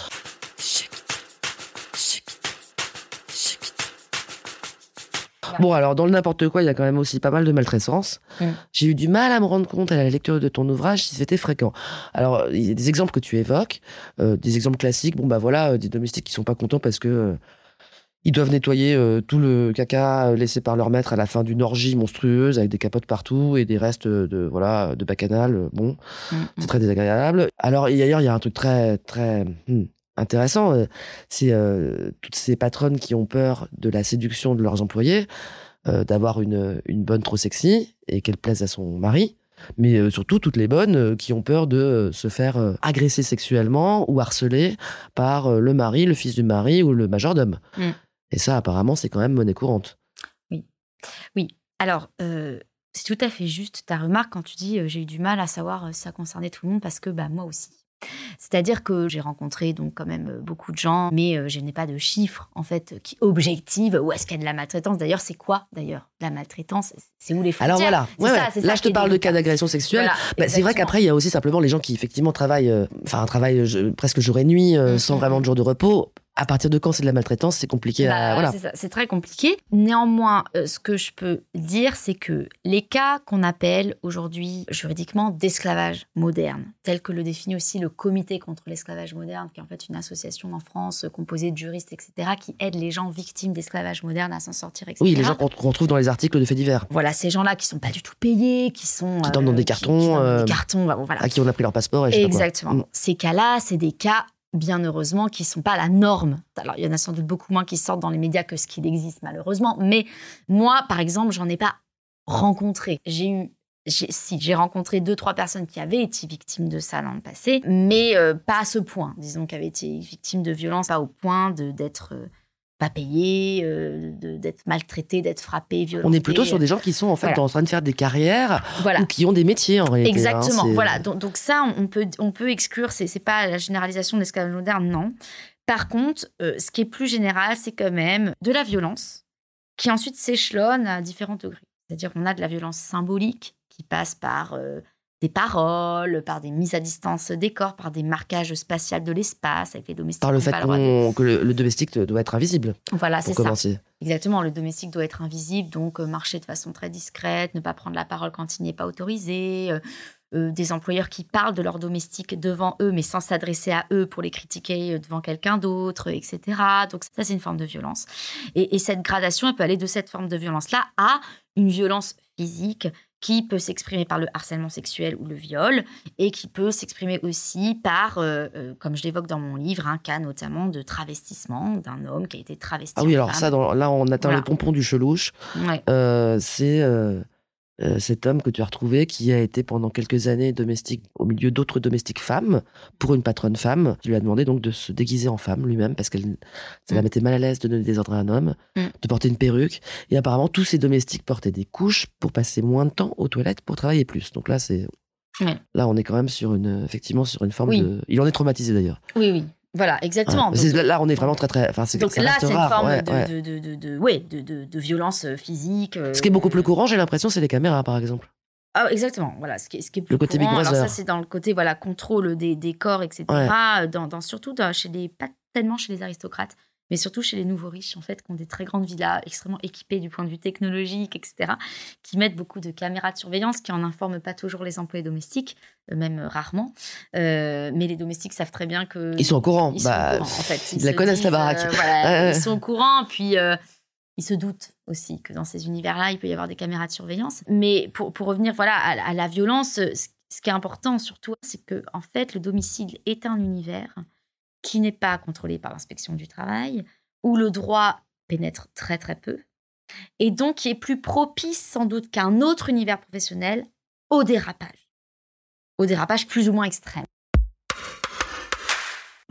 Bon, alors, dans le n'importe quoi, il y a quand même aussi pas mal de maltraitance. Mm. J'ai eu du mal à me rendre compte à la lecture de ton ouvrage si c'était fréquent. Alors, il y a des exemples que tu évoques, euh, des exemples classiques. Bon, bah voilà, euh, des domestiques qui sont pas contents parce que euh, ils doivent nettoyer euh, tout le caca laissé par leur maître à la fin d'une orgie monstrueuse avec des capotes partout et des restes de, voilà, de bacchanal. Bon, mm. c'est très désagréable. Alors, d'ailleurs, il y a un truc très, très... Hmm. intéressant, c'est euh, toutes ces patronnes qui ont peur de la séduction de leurs employés, euh, d'avoir une, une bonne trop sexy et qu'elle plaise à son mari, mais euh, surtout toutes les bonnes euh, qui ont peur de euh, se faire euh, agresser sexuellement ou harceler par euh, le mari, le fils du mari ou le majordome. Mm. Et ça, apparemment, c'est quand même monnaie courante. Oui, oui. Alors, euh, c'est tout à fait juste ta remarque quand tu dis euh, j'ai eu du mal à savoir euh, si ça concernait tout le monde parce que bah, moi aussi. C'est-à-dire que j'ai rencontré donc quand même beaucoup de gens, mais euh, je n'ai pas de chiffres en fait qui objectivent où est-ce qu'il y a de la maltraitance. D'ailleurs, c'est quoi d'ailleurs la maltraitance? C'est où les frontières? Alors voilà, c'est ouais, ça, ouais. c'est là ça je te parle de cas d'agression sexuelle. Voilà, bah, c'est vrai qu'après il y a aussi simplement les gens qui effectivement travaillent, enfin euh, un travail je, presque jour et nuit, euh, mmh, sans mmh. vraiment de jour de repos. À partir de quand c'est de la maltraitance, c'est compliqué. Bah, à, voilà. c'est, ça, c'est très compliqué. Néanmoins, euh, ce que je peux dire, c'est que les cas qu'on appelle aujourd'hui juridiquement d'esclavage moderne, tel que le définit aussi le Comité contre l'esclavage moderne, qui est en fait une association en France composée de juristes, et cetera, qui aide les gens victimes d'esclavage moderne à s'en sortir, et cetera. Oui, les gens qu'on retrouve dans les articles de faits divers. Voilà, ces gens-là qui sont pas du tout payés, qui sont qui dorment dans des cartons, qui, qui euh, dans des cartons, bah, bon, voilà. à qui on a pris leur passeport. Et je sais Exactement. Pas quoi. Ces cas-là, c'est des cas bien heureusement, qui ne sont pas la norme. Alors, il y en a sans doute beaucoup moins qui sortent dans les médias que ce qu'il existe, malheureusement. Mais moi, par exemple, j'en ai pas rencontré. J'ai eu, j'ai, si, j'ai rencontré deux, trois personnes qui avaient été victimes de ça dans le passé, mais euh, pas à ce point. Disons qu'avaient été victimes de violences, pas au point de, d'être... Euh, pas payé, euh, de, d'être maltraité, d'être frappé, violenté. On est plutôt sur des gens qui sont en fait voilà. en train de faire des carrières voilà. ou qui ont des métiers en réalité. Exactement. Hein, voilà. Donc, donc ça, on peut, on peut exclure. C'est, c'est pas la généralisation de l'esclavage moderne, non. Par contre, euh, ce qui est plus général, c'est quand même de la violence qui ensuite s'échelonne à différents degrés. C'est-à-dire qu'on a de la violence symbolique qui passe par euh, des paroles, par des mises à distance des corps, par des marquages spatiaux de l'espace avec les domestiques. Par le fait qu'on, que le, le domestique doit être invisible. Voilà, c'est commencer. ça. Exactement, le domestique doit être invisible, donc euh, marcher de façon très discrète, ne pas prendre la parole quand il n'est pas autorisé. Euh, euh, des employeurs qui parlent de leurs domestiques devant eux, mais sans s'adresser à eux pour les critiquer devant quelqu'un d'autre, et cetera. Donc ça, c'est une forme de violence. Et, et cette gradation, elle peut aller de cette forme de violence-là à une violence physique qui peut s'exprimer par le harcèlement sexuel ou le viol, et qui peut s'exprimer aussi par, euh, euh, comme je l'évoque dans mon livre, un cas notamment de travestissement d'un homme qui a été travesti. Ah oui, alors femme. ça, dans, là, on atteint voilà. le pompon du chelouche. Ouais. Euh, c'est euh, euh, cet homme que tu as retrouvé qui a été pendant quelques années domestique au milieu d'autres domestiques femmes pour une patronne femme qui lui a demandé donc de se déguiser en femme lui-même parce qu'elle ça mm. la mettait mal à l'aise de donner des ordres à un homme, mm. de porter une perruque. Et apparemment, tous ces domestiques portaient des couches pour passer moins de temps aux toilettes pour travailler plus. Donc là, c'est ouais. là, on est quand même sur une effectivement sur une forme oui. de. Il en est traumatisé d'ailleurs. Oui, oui. Voilà, exactement. Ouais. Donc, là, on est vraiment très, très. Enfin, c'est, donc ça là, reste c'est rare. une forme ouais, de, ouais. De, de, de, de, ouais, de, de, de violence physique. Euh, ce qui est beaucoup plus courant, j'ai l'impression, c'est les caméras, par exemple. Ah, exactement. Voilà, ce qui est, ce qui est plus le côté courant. Big Brother. Alors ça, c'est dans le côté voilà contrôle des, des corps, et cetera. Ouais. Dans, dans surtout dans, chez les pas tellement chez les aristocrates, mais surtout chez les nouveaux riches, en fait, qui ont des très grandes villas extrêmement équipées du point de vue technologique, et cetera, qui mettent beaucoup de caméras de surveillance, qui en informent pas toujours les employés domestiques, même rarement. Euh, mais les domestiques savent très bien que... Ils sont au courant. Ils bah, sont au courant, en fait. Ils, ils la connaissent, disent, la baraque. Euh, voilà, ils sont au courant, puis... Euh, ils se doutent aussi que dans ces univers-là, il peut y avoir des caméras de surveillance. Mais pour, pour revenir voilà, à, à la violence, ce, ce qui est important surtout, c'est que en fait, le domicile est un univers qui n'est pas contrôlé par l'inspection du travail, où le droit pénètre très très peu, et donc qui est plus propice sans doute qu'un autre univers professionnel au dérapage, au dérapage plus ou moins extrême.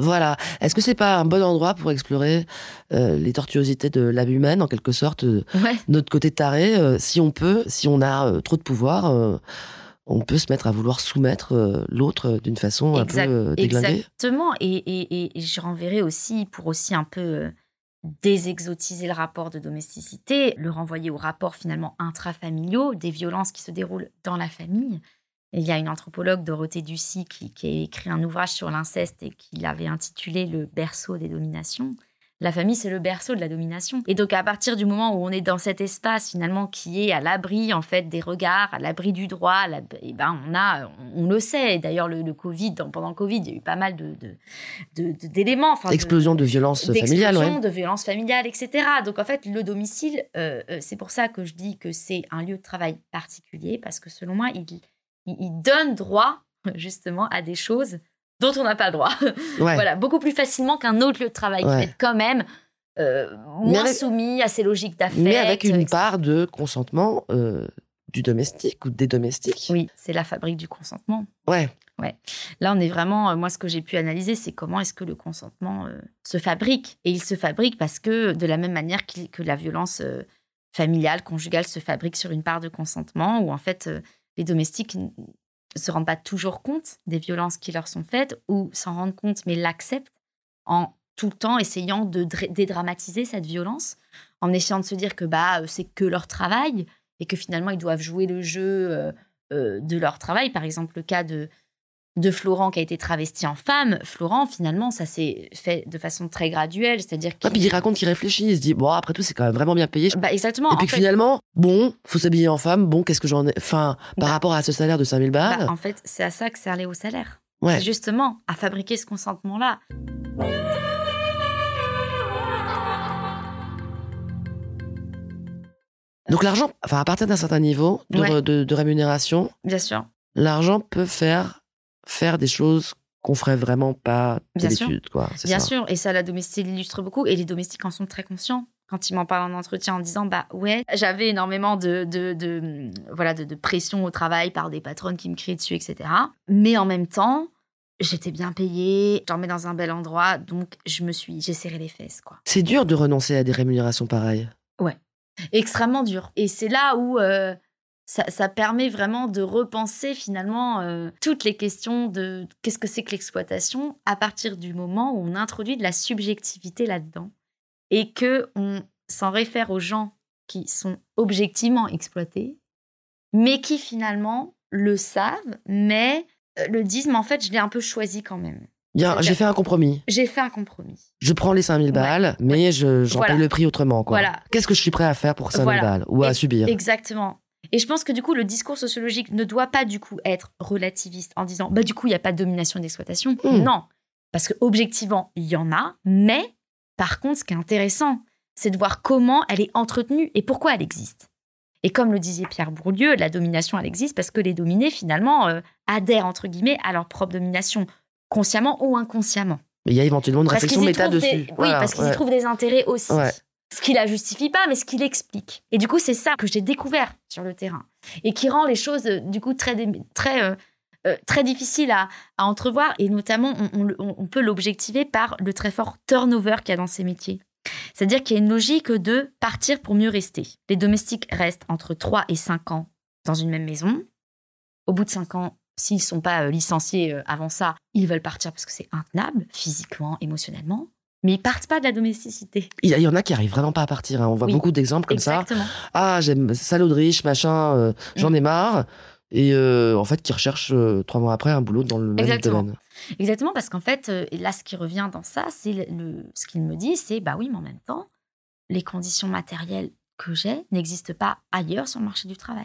Voilà. Est-ce que c'est pas un bon endroit pour explorer euh, les tortuosités de l'âme humaine, en quelque sorte, euh, Ouais. notre côté taré, euh, si on peut, si on a euh, trop de pouvoir, euh, on peut se mettre à vouloir soumettre euh, l'autre euh, d'une façon Exact- un peu euh, déglinguée. Exactement. Et, et, et, et je renverrai aussi, pour aussi un peu euh, désexotiser le rapport de domesticité, le renvoyer aux rapports finalement intrafamiliaux, des violences qui se déroulent dans la famille. Et il y a une anthropologue, Dorothée Ducy, qui, qui a écrit un ouvrage sur l'inceste et qui l'avait intitulé « Le berceau des dominations ». La famille, c'est le berceau de la domination. Et donc, à partir du moment où on est dans cet espace, finalement, qui est à l'abri, en fait, des regards, à l'abri du droit, à l'ab- eh ben, on a, on, on le sait. Et d'ailleurs, le, le Covid, dans- pendant le Covid, il y a eu pas mal de, de, de- de- d'éléments. Enfin, de- Explosion de violence familiale, d'explosion, ouais. de violence familiale, et cetera. Donc, en fait, le domicile, euh, euh, c'est pour ça que je dis que c'est un lieu de travail particulier, parce que selon moi, il, il, il donne droit, justement, à des choses dont on n'a pas le droit. Ouais. Voilà, beaucoup plus facilement qu'un autre lieu de travail, Ouais. qui va être quand même euh, Mais moins avec- soumis à ces logiques d'affect. Mais avec une et cetera. part de consentement euh, du domestique ou des domestiques. Oui, c'est la fabrique du consentement. Ouais. Là, on est vraiment... euh, moi, ce que j'ai pu analyser, c'est comment est-ce que le consentement euh, se fabrique. Et il se fabrique parce que, de la même manière qu'il- que la violence euh, familiale, conjugale, se fabrique sur une part de consentement, où en fait, euh, les domestiques ne se rendent pas toujours compte des violences qui leur sont faites, ou s'en rendent compte, mais l'acceptent en tout le temps essayant de dra- dédramatiser cette violence, en essayant de se dire que bah, euh, c'est que leur travail, et que finalement, ils doivent jouer le jeu euh, euh, de leur travail. Par exemple, le cas de... de Florent qui a été travesti en femme. Florent, finalement, ça s'est fait de façon très graduelle, c'est-à-dire Ah, qu'il... puis il raconte qu'il réfléchit, il se dit, bon, après tout, c'est quand même vraiment bien payé. Bah, exactement. Et puis en que fait, finalement, bon, faut s'habiller en femme, bon, qu'est-ce que j'en ai. Enfin, par Bah, rapport à ce salaire de cinq mille balles. bah, en fait, c'est à ça que sert Léo Salaire. ouais. C'est justement à fabriquer ce consentement-là. Donc l'argent, enfin, à partir d'un certain niveau de, Ouais. re- de, de rémunération, Bien sûr. l'argent peut faire, faire des choses qu'on ferait vraiment pas Bien sûr. d'habitude, quoi. C'est Bien ça. sûr. Et ça, la domestique l'illustre beaucoup. Et les domestiques en sont très conscients. Quand ils m'en parlent en entretien en disant, bah ouais, j'avais énormément de, de, de, voilà, de, de pression au travail par des patronnes qui me criaient dessus, et cetera. Mais en même temps, j'étais bien payée, je dormais dans un bel endroit, donc je me suis, j'ai serré les fesses, quoi. C'est dur de renoncer à des rémunérations pareilles. Extrêmement dur. Et c'est là où euh, ça, ça permet vraiment de repenser finalement euh, toutes les questions de qu'est-ce que c'est que l'exploitation à partir du moment où on introduit de la subjectivité là-dedans et que on s'en réfère aux gens qui sont objectivement exploités, mais qui finalement le savent, mais euh, le disent, mais en fait, je l'ai un peu choisi quand même. Bien, C'est-à-dire- j'ai fait un compromis. J'ai fait un compromis. Je prends les cinq mille Ouais. balles, mais je, j'en Voilà. paye le prix autrement, quoi. Voilà. Qu'est-ce que je suis prêt à faire pour cinq mille Voilà. balles ou à Et- subir? Exactement. Et je pense que du coup, le discours sociologique ne doit pas du coup être relativiste en disant bah du coup, il n'y a pas de domination et d'exploitation. Mm. Non. Parce que objectivement, il y en a. Mais par contre, ce qui est intéressant, c'est de voir comment elle est entretenue et pourquoi elle existe. Et comme le disait Pierre Bourdieu, la domination, elle existe parce que les dominés, finalement, euh, adhèrent, entre guillemets, à leur propre domination, consciemment ou inconsciemment. Mais il y a éventuellement une Parce réflexion qu'ils y méta trouvent dessus. des- Oui, Voilà, ouais. trouvent des intérêts aussi. Ouais. Ce qui la justifie pas, mais ce qui l'explique. Et du coup, c'est ça que j'ai découvert sur le terrain. Et qui rend les choses, euh, du coup, très, dé- très, euh, euh, très difficiles à, à entrevoir. Et notamment, on, on- on peut l'objectiver par le très fort turnover qu'il y a dans ces métiers. C'est-à-dire qu'il y a une logique de partir pour mieux rester. Les domestiques restent entre trois et cinq ans dans une même maison. Au bout de cinq ans, s'ils ne sont pas euh, licenciés euh, avant ça, ils veulent partir parce que c'est intenable, physiquement, émotionnellement. Mais ils partent pas de la domesticité. Il y, il y en a qui arrivent vraiment pas à partir. Hein. On voit Oui. beaucoup d'exemples comme Exactement. ça. Ah, j'aime salaud de riche, machin, euh, j'en Mm. ai marre. Et euh, en fait, qui recherchent euh, trois mois après un boulot dans le même Exactement. domaine. Exactement, parce qu'en fait, euh, et là, ce qui revient dans ça, c'est le, le- ce qu'il me dit, c'est bah oui, mais en même temps, les conditions matérielles que j'ai n'existent pas ailleurs sur le marché du travail.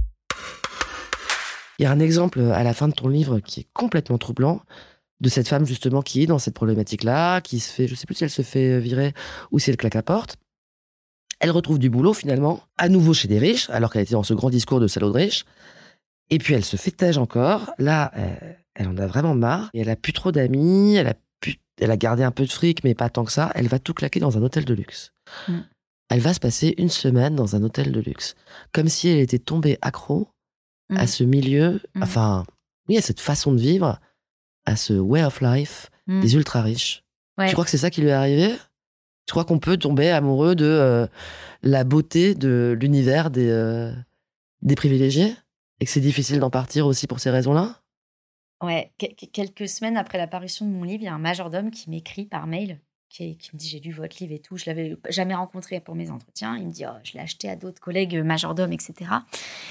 Il y a un exemple à la fin de ton livre qui est complètement troublant de cette femme justement qui est dans cette problématique-là, qui se fait, je sais plus si elle se fait virer ou si elle claque la porte. Elle retrouve du boulot finalement, à nouveau chez des riches, alors qu'elle était dans ce grand discours de salaud de riche. Et puis elle se fait têche encore. Là, euh, elle en a vraiment marre. Et elle a plus trop d'amis, elle a, plus, elle a gardé un peu de fric, mais pas tant que ça. Elle va tout claquer dans un hôtel de luxe. Mm. Elle va se passer une semaine dans un hôtel de luxe. Comme si elle était tombée accro à Mm. ce milieu, Mm. enfin, oui, à cette façon de vivre, à ce way of life mmh. des ultra riches. Ouais. Tu crois que c'est ça qui lui est arrivé ? Tu crois qu'on peut tomber amoureux de euh, la beauté de l'univers des, euh, des privilégiés ? Et que c'est difficile d'en partir aussi pour ces raisons-là ? Ouais, quelques semaines après l'apparition de mon livre, il y a un majordome qui m'écrit par mail, qui, qui me dit « J'ai lu votre livre et tout, je l'avais jamais rencontré pour mes entretiens. » Il me dit oh, « Je l'ai acheté à d'autres collègues majordomes, et cetera »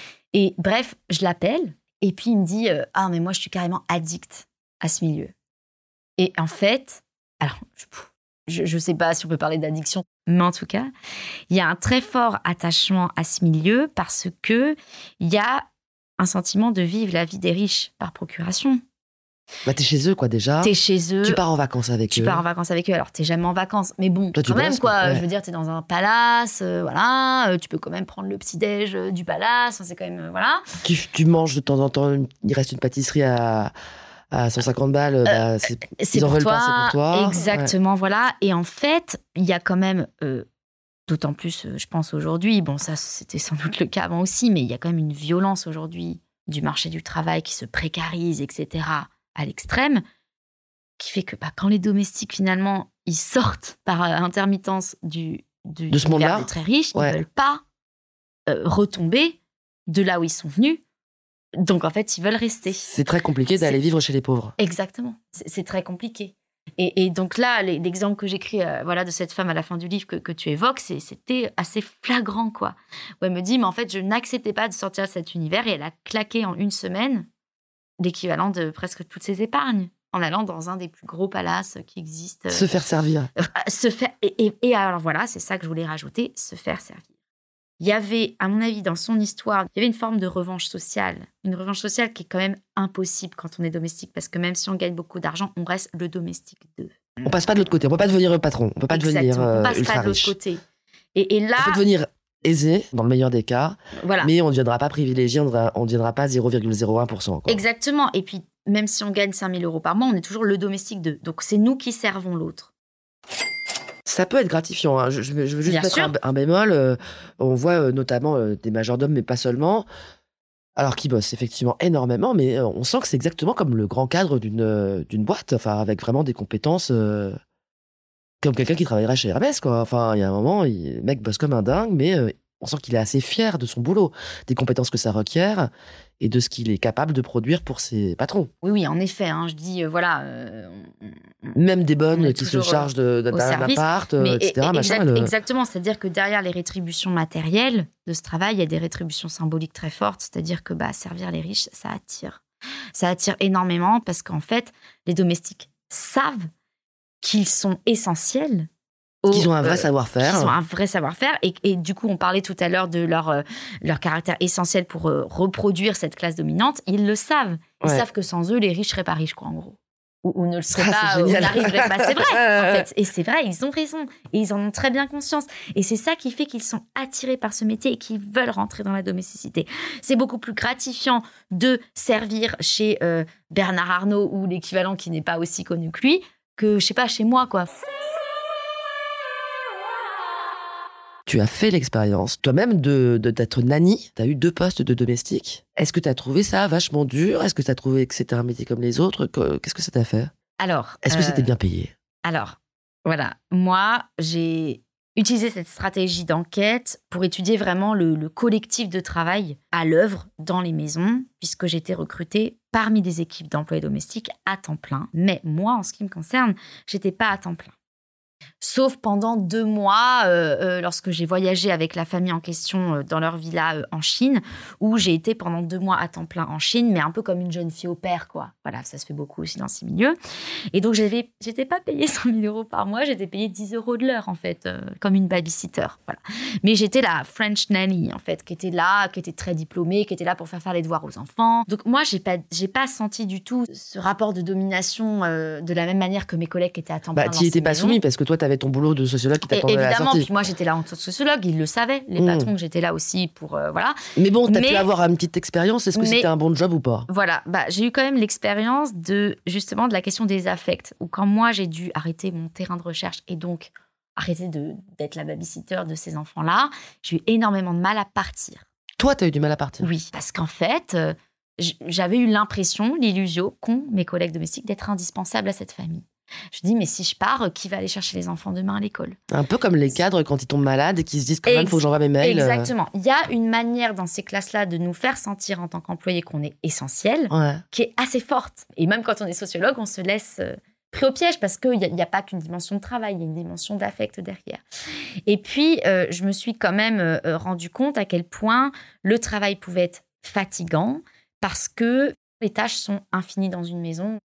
Et bref, je l'appelle et puis il me dit euh, « Ah, mais moi, je suis carrément addict à ce milieu. » Et en fait, alors, je ne sais pas si on peut parler d'addiction, mais en tout cas, il y a un très fort attachement à ce milieu parce qu'il y a un sentiment de vivre la vie des riches par procuration. Bah, t'es chez eux, quoi, déjà. T'es chez eux. Tu pars en vacances avec tu eux. Tu pars en vacances avec eux. Alors, t'es jamais en vacances. Mais bon, toi, quand même, bosses, quoi. Ouais. Je veux dire, t'es dans un palace, euh, voilà. Euh, tu peux quand même prendre le petit-déj euh, du palace. Enfin, c'est quand même, euh, voilà. Tu, tu manges de temps en temps, une, il reste une pâtisserie à, à cent cinquante balles. Euh, bah, c'est, c'est ils en pour veulent toi. pas, c'est pour toi. Exactement, ouais. Voilà. Et en fait, il y a quand même... Euh, d'autant plus, euh, je pense, aujourd'hui. Bon, ça, c'était sans doute le cas avant aussi. Mais il y a quand même une violence aujourd'hui du marché du travail qui se précarise, et cetera, à l'extrême, qui fait que bah, quand les domestiques, finalement, ils sortent par euh, intermittence du, du, de ce monde-là, des très riches, ouais. ils ne veulent pas euh, retomber de là où ils sont venus. Donc, en fait, ils veulent rester. C'est très compliqué d'aller c'est... vivre chez les pauvres. Exactement. C'est, c'est très compliqué. Et, et donc là, l'exemple que j'écris euh, voilà, de cette femme à la fin du livre que, que tu évoques, c'est, c'était assez flagrant, quoi. Où elle me dit, mais en fait, je n'acceptais pas de sortir de cet univers et elle a claqué en une semaine l'équivalent de presque toutes ses épargnes en allant dans un des plus gros palaces qui existent. Se faire servir. Euh, se faire, et, et, et alors voilà, c'est ça que je voulais rajouter, se faire servir. Il y avait, à mon avis, dans son histoire, il y avait une forme de revanche sociale. Une revanche sociale qui est quand même impossible quand on est domestique, parce que même si on gagne beaucoup d'argent, on reste le domestique d'eux. On passe pas de l'autre côté. On peut pas devenir le patron. On peut pas Exactement. devenir euh, on passe ultra pas de l'autre riche. côté. Et, et là, on peut devenir aisé, dans le meilleur des cas, voilà. mais on ne deviendra pas privilégié, on ne deviendra pas zéro virgule zéro un pour cent. Quoi. Exactement. Et puis, même si on gagne cinq mille euros par mois, on est toujours le domestique d'eux. Donc, c'est nous qui servons l'autre. Ça peut être gratifiant. Hein. Je, je, veux juste Bien mettre un, un bémol. Euh, on voit euh, notamment euh, des majordomes, mais pas seulement, alors qui bossent effectivement énormément, mais euh, on sent que c'est exactement comme le grand cadre d'une, euh, d'une boîte, enfin, avec vraiment des compétences euh, comme quelqu'un qui travaillerait chez Hermès. Quoi. Enfin, il y a un moment, il, le mec bosse comme un dingue, mais euh, on sent qu'il est assez fier de son boulot, des compétences que ça requiert et de ce qu'il est capable de produire pour ses patrons. Oui, oui, en effet. Hein, je dis, euh, voilà... Euh, on, Même des bonnes qui se chargent de, de, d'un appart, euh, et cetera. Et, exact, machin, le... Exactement. C'est-à-dire que derrière les rétributions matérielles de ce travail, il y a des rétributions symboliques très fortes. C'est-à-dire que bah, servir les riches, ça attire. Ça attire énormément parce qu'en fait, les domestiques savent qu'ils sont essentiels. Au, qu'ils ont un vrai euh, savoir-faire. Qu'ils ont un vrai savoir-faire. Et, et du coup, on parlait tout à l'heure de leur, euh, leur caractère essentiel pour euh, reproduire cette classe dominante. Ils le savent. Ils ouais. savent que sans eux, les riches ne seraient pas riches, quoi, en gros. Ou, ou ne le seraient ah, pas, ou n'arriveraient pas. C'est vrai, en fait. Et c'est vrai, ils ont raison. Et ils en ont très bien conscience. Et c'est ça qui fait qu'ils sont attirés par ce métier et qu'ils veulent rentrer dans la domesticité. C'est beaucoup plus gratifiant de servir chez euh, Bernard Arnault ou l'équivalent qui n'est pas aussi connu que lui que, je sais pas, chez moi, quoi. Tu as fait l'expérience toi-même de, de, d'être nanny. Tu as eu deux postes de domestique. Est-ce que tu as trouvé ça vachement dur ? Est-ce que tu as trouvé que c'était un métier comme les autres ? Qu'est-ce que ça t'a fait ? Alors, Est-ce que euh, c'était bien payé ? Alors, voilà. Moi, j'ai utilisé cette stratégie d'enquête pour étudier vraiment le, le collectif de travail à l'œuvre dans les maisons, puisque j'étais recrutée parmi des équipes d'employés domestiques à temps plein. Mais moi, en ce qui me concerne, j'étais pas à temps plein. Sauf pendant deux mois, euh, euh, lorsque j'ai voyagé avec la famille en question euh, dans leur villa euh, en Chine, où j'ai été pendant deux mois à temps plein en Chine, mais un peu comme une jeune fille au père, quoi. Voilà, ça se fait beaucoup aussi dans ces milieux. Et donc, j'avais, j'étais pas payée cent mille euros par mois, j'étais payée dix euros de l'heure, en fait, euh, comme une babysitter. Voilà. Mais j'étais la French nanny, en fait, qui était là, qui était très diplômée, qui était là pour faire faire les devoirs aux enfants. Donc, moi, j'ai pas, j'ai pas senti du tout ce rapport de domination euh, de la même manière que mes collègues qui étaient à temps plein. Bah, tu n'y étais pas soumis parce que toi, tu avais ton boulot de sociologue qui t'attendait à la sortie. Évidemment, puis moi, j'étais là en tant que sociologue, ils le savaient, les mmh. patrons, que j'étais là aussi pour... Euh, voilà. Mais bon, tu as pu avoir une petite expérience, est-ce que mais, c'était un bon job ou pas ? Voilà, bah, j'ai eu quand même l'expérience de, justement, de la question des affects, où quand moi, j'ai dû arrêter mon terrain de recherche et donc arrêter de, d'être la babysitter de ces enfants-là, j'ai eu énormément de mal à partir. Toi, tu as eu du mal à partir ? Oui, parce qu'en fait, euh, j'avais eu l'impression, l'illusion qu'ont mes collègues domestiques d'être indispensables à cette famille. Je dis, mais si je pars, qui va aller chercher les enfants demain à l'école ? Un peu comme les cadres quand ils tombent malades et qui se disent quand même, il faut que j'envoie mes mails. Exactement. Il y a une manière dans ces classes-là de nous faire sentir en tant qu'employés qu'on est essentiel, Ouais. qui est assez forte. Et même quand on est sociologue, on se laisse euh, pris au piège parce qu'il n'y a, y a pas qu'une dimension de travail, il y a une dimension d'affect derrière. Et puis, euh, je me suis quand même euh, rendu compte à quel point le travail pouvait être fatigant parce que les tâches sont infinies dans une maison.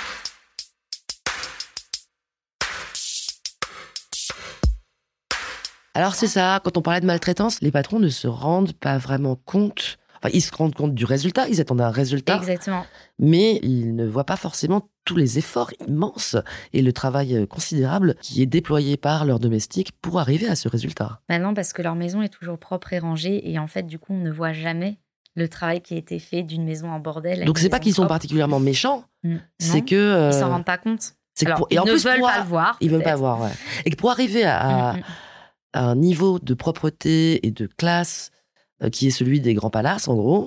Alors c'est ça, quand on parlait de maltraitance, les patrons ne se rendent pas vraiment compte, enfin ils se rendent compte du résultat, ils attendent un résultat, Exactement. mais ils ne voient pas forcément tous les efforts immenses et le travail considérable qui est déployé par leurs domestiques pour arriver à ce résultat. Maintenant, parce que leur maison est toujours propre et rangée, et en fait, du coup, on ne voit jamais le travail qui a été fait d'une maison en bordel. à Donc une c'est pas maison qu'ils sont propre. particulièrement méchants, Mm. c'est Non, que... euh, Ils s'en rendent pas compte. c'est que Alors, pour- et ils en ne plus, veulent pour- pas le voir. Ils veulent pas peut-être. voir, ouais. Et que pour arriver à, Mm, mm. à un niveau de propreté et de classe euh, qui est celui des grands palaces, en gros,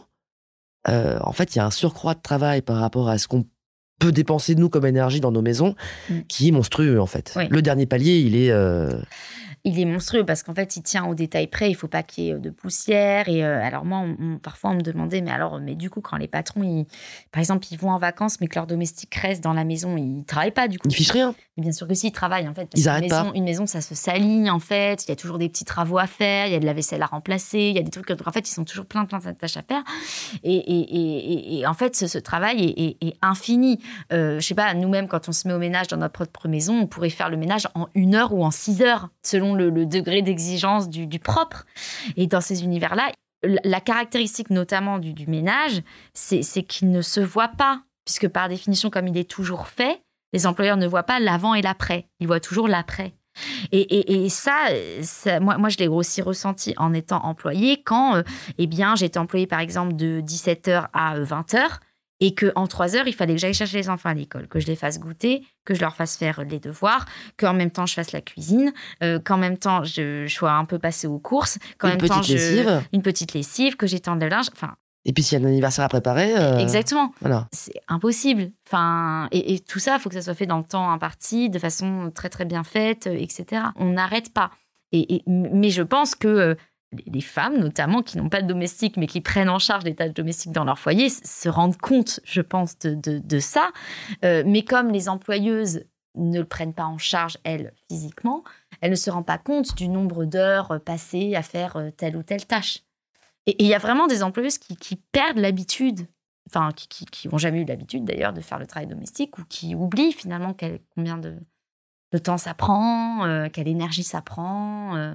euh, en fait, il y a un surcroît de travail par rapport à ce qu'on peut dépenser, nous, comme énergie dans nos maisons, Mm. qui est monstrueux, en fait. Oui. Le dernier palier, il est... euh, Il est monstrueux parce qu'en fait, il tient au détail près. Il faut pas qu'il y ait de poussière. Et euh, alors moi, on- on- parfois, on me demandait, mais alors, mais du coup, quand les patrons, ils, par exemple, ils vont en vacances, mais que leurs domestiques restent dans la maison, ils travaillent pas du coup. Ils fichent rien. Mais bien sûr que si, ils travaillent en fait. Parce Ils qu'une arrêtent maison, pas. Une maison, ça se saligne en fait. Il y a toujours des petits travaux à faire. Il y a de la vaisselle à remplacer. Il y a des trucs. En fait, ils sont toujours plein, plein de tâches à faire. Et, et, et, et- et en fait, ce, ce travail est, est- est infini. Euh, je sais pas, nous-mêmes, quand on se met au ménage dans notre propre maison, on pourrait faire le ménage en une heure ou en six heures, selon le, le degré d'exigence du, du propre. Et dans ces univers-là, la, la caractéristique notamment du, du ménage, c'est, c'est qu'il ne se voit pas, puisque par définition, comme il est toujours fait, les employeurs ne voient pas l'avant et l'après. Ils voient toujours l'après. Et, et, et ça, ça moi, moi, je l'ai aussi ressenti en étant employée quand euh, eh bien, j'étais employée, par exemple, de dix-sept heures à euh, vingt heures et qu'en trois heures, il fallait que j'aille chercher les enfants à l'école, que je les fasse goûter, que je leur fasse faire les devoirs, qu'en même temps, je fasse la cuisine, euh, qu'en même temps, je, je sois un peu passée aux courses, qu'en Une même temps, petite je, lessive. une petite lessive, que j'étende le linge. Enfin, Et puis, s'il y a un anniversaire à préparer... euh, exactement. Voilà. C'est impossible. Enfin, et, et tout ça, il faut que ça soit fait dans le temps imparti, de façon très, très bien faite, euh, et cetera. On n'arrête pas. Et, et- mais je pense que euh, les- les femmes, notamment, qui n'ont pas de domestique, mais qui prennent en charge les tâches domestiques dans leur foyer, s- se rendent compte, je pense, de, de, de ça. Euh, mais comme les employeuses ne le prennent pas en charge, elles, physiquement, elles ne se rendent pas compte du nombre d'heures passées à faire euh, telle ou telle tâche. Et il y a vraiment des employeuses qui, qui perdent l'habitude, enfin, qui, qui, qui ont jamais eu l'habitude d'ailleurs de faire le travail domestique ou qui oublient finalement quel- combien de, de temps ça prend, euh, quelle énergie ça prend. euh.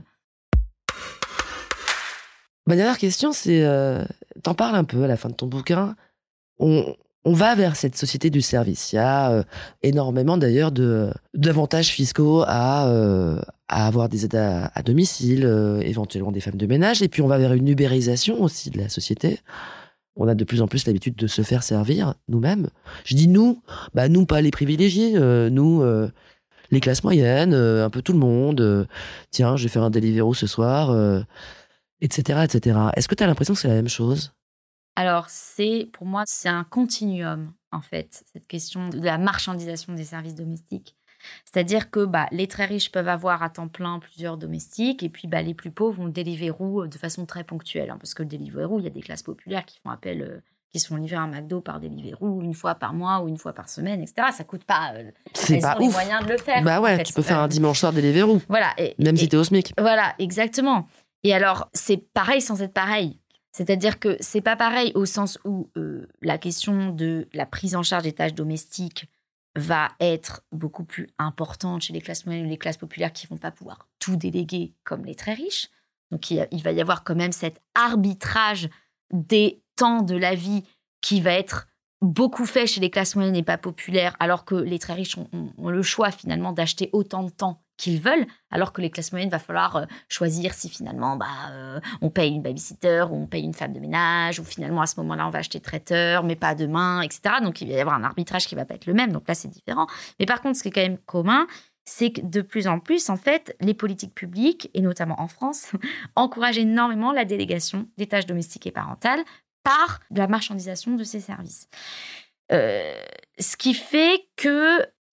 Ma dernière question, c'est... euh, t'en parles un peu à la fin de ton bouquin. On, on va vers cette société du service. Il y a euh, énormément d'ailleurs de, d'avantages fiscaux à, euh, à avoir des aides à, à domicile, euh, éventuellement des femmes de ménage. Et puis on va vers une ubérisation aussi de la société. On a de plus en plus l'habitude de se faire servir nous-mêmes. Je dis nous, bah nous pas les privilégiés, euh, nous euh, les classes moyennes, euh, un peu tout le monde. euh, tiens, je vais faire un Deliveroo ce soir, euh, et cetera, et cetera. Est-ce que tu as l'impression que c'est la même chose ? Alors, c'est, pour moi, c'est un continuum, en fait, cette question de la marchandisation des services domestiques. C'est-à-dire que bah, les très riches peuvent avoir à temps plein plusieurs domestiques et puis bah, les plus pauvres vont le Deliveroo de façon très ponctuelle. Hein, parce que le Deliveroo, il y a des classes populaires qui font appel, euh, qui se font livrer un McDo par Deliveroo une fois par mois ou une fois par semaine, et cetera. Ça coûte pas. Euh, C'est elles pas ont les ouf. moyens de le faire. Bah ouais, en fait. tu peux faire Euh, un dimanche soir Deliveroo, Voilà. Et, même et- si t'es au SMIC. Voilà, exactement. Et alors, c'est pareil sans être pareil. C'est-à-dire que c'est pas pareil au sens où euh, la question de la prise en charge des tâches domestiques va être beaucoup plus importante chez les classes moyennes ou les classes populaires qui vont pas pouvoir tout déléguer comme les très riches. Donc, il, y a- il va y avoir quand même cet arbitrage des temps de la vie qui va être beaucoup fait chez les classes moyennes et pas populaires, alors que les très riches ont, ont- ont le choix finalement d'acheter autant de temps qu'ils veulent, alors que les classes moyennes, va falloir euh, choisir si finalement bah, euh, on paye une babysitter ou on paye une femme de ménage, ou finalement à ce moment-là on va acheter traiteur, mais pas demain, et cetera. Donc il va y avoir un arbitrage qui va pas être le même, donc là c'est différent. Mais par contre, ce qui est quand même commun, c'est que de plus en plus, en fait, les politiques publiques, et notamment en France, encouragent énormément la délégation des tâches domestiques et parentales par la marchandisation de ces services. Euh, ce qui fait que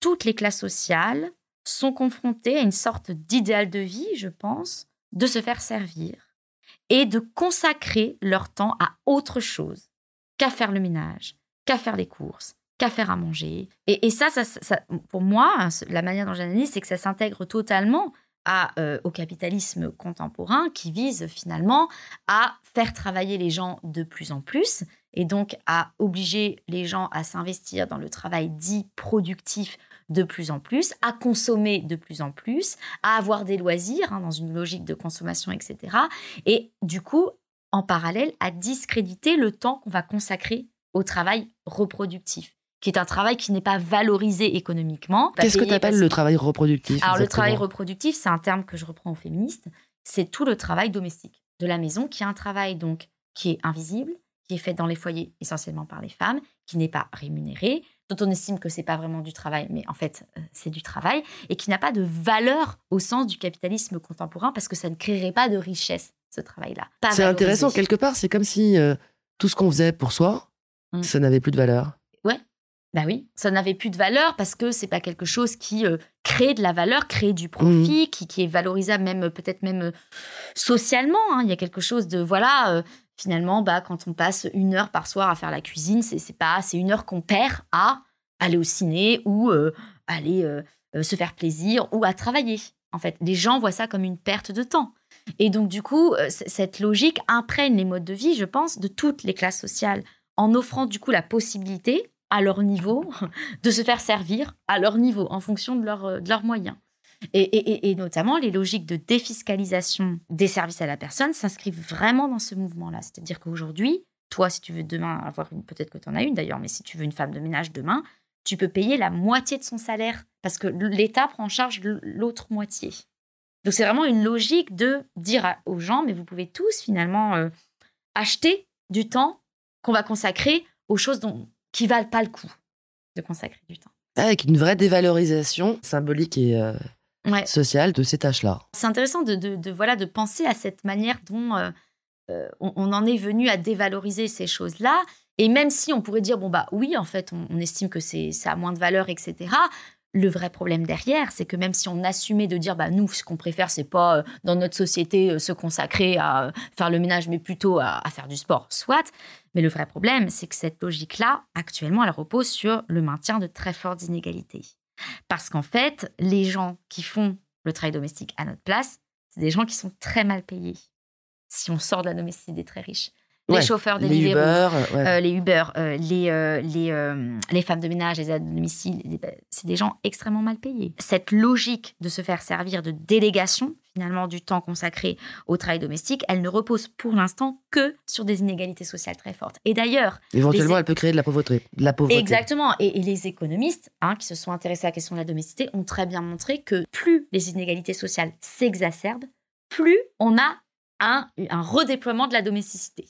toutes les classes sociales sont confrontées à une sorte d'idéal de vie, je pense, de se faire servir et de consacrer leur temps à autre chose qu'à faire le ménage, qu'à faire les courses, qu'à faire à manger. Et, et ça, ça, ça, pour moi, hein, la manière dont j'analyse, c'est que ça s'intègre totalement à, euh, au capitalisme contemporain qui vise finalement à faire travailler les gens de plus en plus et donc à obliger les gens à s'investir dans le travail dit productif de plus en plus, à consommer de plus en plus, à avoir des loisirs hein, dans une logique de consommation, et cetera. Et du coup, en parallèle, à discréditer le temps qu'on va consacrer au travail reproductif, qui est un travail qui n'est pas valorisé économiquement. Qu'est-ce que tu appelles le travail reproductif? Alors, le travail reproductif, c'est un terme que je reprends aux féministes. C'est tout le travail domestique de la maison, qui est un travail donc qui est invisible, qui est fait dans les foyers essentiellement par les femmes, qui n'est pas rémunéré, dont on estime que c'est pas vraiment du travail, mais en fait, euh, c'est du travail, et qui n'a pas de valeur au sens du capitalisme contemporain, parce que ça ne créerait pas de richesse, ce travail-là. Pas c'est valorisé. Intéressant, quelque part, c'est comme si euh, tout ce qu'on faisait pour soi, mmh. ça n'avait plus de valeur. Ouais. Ben oui, ça n'avait plus de valeur parce que c'est pas quelque chose qui euh, crée de la valeur, crée du profit, mmh. qui, qui est valorisable même peut-être même euh, socialement. Hein. Il y a quelque chose de voilà, euh, finalement, bah quand on passe une heure par soir à faire la cuisine, c'est, c'est pas, c'est une heure qu'on perd à aller au ciné ou euh, aller euh, euh, se faire plaisir ou à travailler. En fait, les gens voient ça comme une perte de temps. Et donc du coup, euh, c- cette logique imprègne les modes de vie, je pense, de toutes les classes sociales, en offrant du coup la possibilité à leur niveau, de se faire servir à leur niveau, en fonction de, leur, de leurs moyens. Et, et, et notamment, les logiques de défiscalisation des services à la personne s'inscrivent vraiment dans ce mouvement-là. C'est-à-dire qu'aujourd'hui, toi, si tu veux demain avoir une, peut-être que tu en as une d'ailleurs, mais si tu veux une femme de ménage demain, tu peux payer la moitié de son salaire parce que l'État prend en charge l'autre moitié. Donc, c'est vraiment une logique de dire aux gens, mais vous pouvez tous finalement euh, acheter du temps qu'on va consacrer aux choses dont qui ne valent pas le coup de consacrer du temps. Avec une vraie dévalorisation symbolique et euh, ouais. sociale de ces tâches-là. C'est intéressant de, de, de, voilà, de penser à cette manière dont euh, euh, on, on en est venu à dévaloriser ces choses-là. Et même si on pourrait dire, bon, bah oui, en fait, on, on estime que c'est, ça a moins de valeur, et cetera, le vrai problème derrière, c'est que même si on assumait de dire, bah nous, ce qu'on préfère, c'est pas euh, dans notre société euh, se consacrer à euh, faire le ménage, mais plutôt à, à faire du sport, soit. Mais le vrai problème, c'est que cette logique-là, actuellement, elle repose sur le maintien de très fortes inégalités. Parce qu'en fait, les gens qui font le travail domestique à notre place, c'est des gens qui sont très mal payés. Si on sort de la domesticité des très riches. Les ouais, chauffeurs des les Uber, ouais. euh, les Uber, euh, les, euh, les, euh, les femmes de ménage, les aides à domicile, les, c'est des gens extrêmement mal payés. Cette logique de se faire servir de délégation, finalement, du temps consacré au travail domestique, elle ne repose pour l'instant que sur des inégalités sociales très fortes. Et d'ailleurs... Éventuellement, les... elle peut créer de la pauvreté. De la pauvreté. Exactement. Et, et les économistes hein, qui se sont intéressés à la question de la domesticité ont très bien montré que plus les inégalités sociales s'exacerbent, plus on a un, un redéploiement de la domesticité.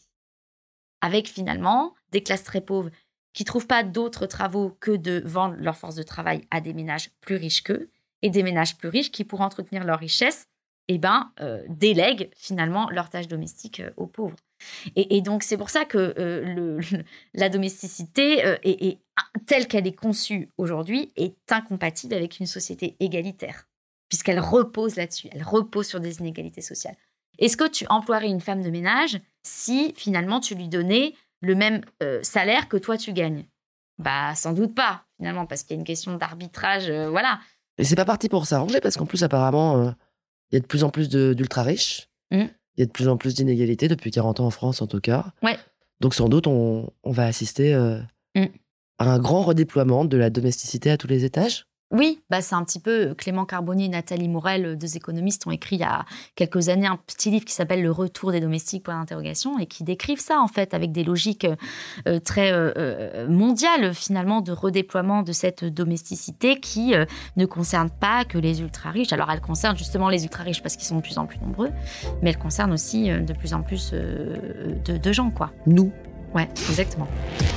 Avec finalement des classes très pauvres qui ne trouvent pas d'autres travaux que de vendre leur force de travail à des ménages plus riches qu'eux, et des ménages plus riches qui, pour entretenir leur richesse, eh ben, euh, délèguent finalement leurs tâches domestiques euh, aux pauvres. Et, et donc, c'est pour ça que euh, le, le, la domesticité, euh, est, est, telle qu'elle est conçue aujourd'hui, est incompatible avec une société égalitaire, puisqu'elle repose là-dessus, elle repose sur des inégalités sociales. Est-ce que tu emploierais une femme de ménage si, finalement, tu lui donnais le même euh, salaire que toi, tu gagnes? Bah, sans doute pas, finalement, parce qu'il y a une question d'arbitrage, euh, voilà. Et c'est pas parti pour s'arranger, parce qu'en plus, apparemment, il euh, y a de plus en plus de, d'ultra-riches. Il mmh. y a de plus en plus d'inégalités, depuis quarante ans en France, en tout cas. Ouais. Donc, sans doute, on, on va assister euh, mmh. à un grand redéploiement de la domesticité à tous les étages. Oui, bah c'est un petit peu Clément Carbonnier et Nathalie Morel, deux économistes, ont écrit il y a quelques années un petit livre qui s'appelle « Le retour des domestiques » pour l'interrogation et qui décrivent ça en fait avec des logiques euh, très euh, mondiales finalement de redéploiement de cette domesticité qui euh, ne concerne pas que les ultra-riches. Alors elle concerne justement les ultra-riches parce qu'ils sont de plus en plus nombreux, mais elle concerne aussi euh, de plus en plus euh, de, de gens, quoi. Nous. Ouais, exactement.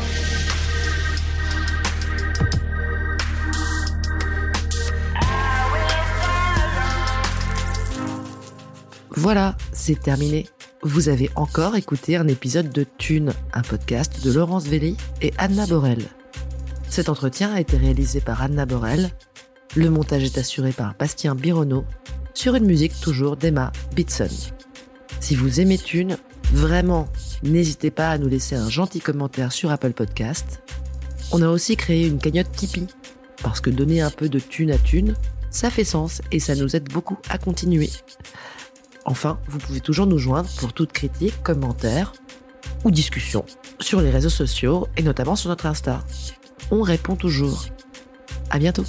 Voilà, c'est terminé. Vous avez encore écouté un épisode de Thune, un podcast de Laurence Velli et Anna Borel. Cet entretien a été réalisé par Anna Borel Le montage est assuré par Bastien Bironneau, sur une musique toujours d'Emma Bitson. Si vous aimez Thune, vraiment, n'hésitez pas à nous laisser un gentil commentaire sur Apple Podcast. On a aussi créé une cagnotte Tipeee, parce que donner un peu de thune à Thune, ça fait sens et ça nous aide beaucoup à continuer. Enfin, vous pouvez toujours nous joindre pour toute critique, commentaire ou discussion sur les réseaux sociaux et notamment sur notre Insta. On répond toujours. À bientôt.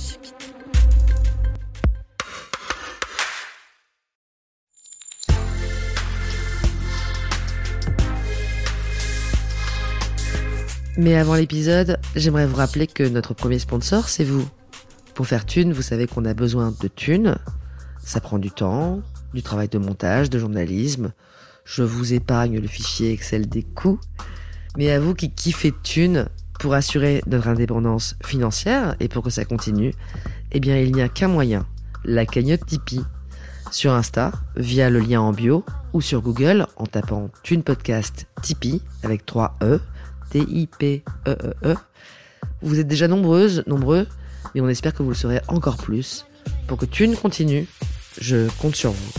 Mais avant l'épisode, j'aimerais vous rappeler que notre premier sponsor, c'est vous. Pour faire Thune, vous savez qu'on a besoin de thunes. Ça prend du temps, du travail de montage, de journalisme. Je vous épargne le fichier Excel des coûts. Mais à vous qui kiffez Thune, pour assurer notre indépendance financière et pour que ça continue, eh bien il n'y a qu'un moyen, la cagnotte Tipeee. Sur Insta, via le lien en bio, ou sur Google en tapant Thune Podcast Tipeee avec trois E, T I P E E E. Vous êtes déjà nombreuses, nombreux, mais on espère que vous le serez encore plus. Pour que Thune continue, je compte sur vous.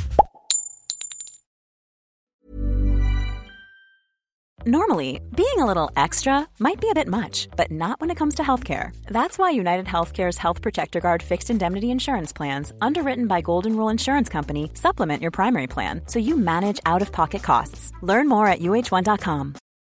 Normally, being a little extra might be a bit much, but not when it comes to healthcare. That's why United Healthcare's Health Protector Guard fixed indemnity insurance plans, underwritten by Golden Rule Insurance Company, supplement your primary plan so you manage out-of-pocket costs. Learn more at U H one dot com.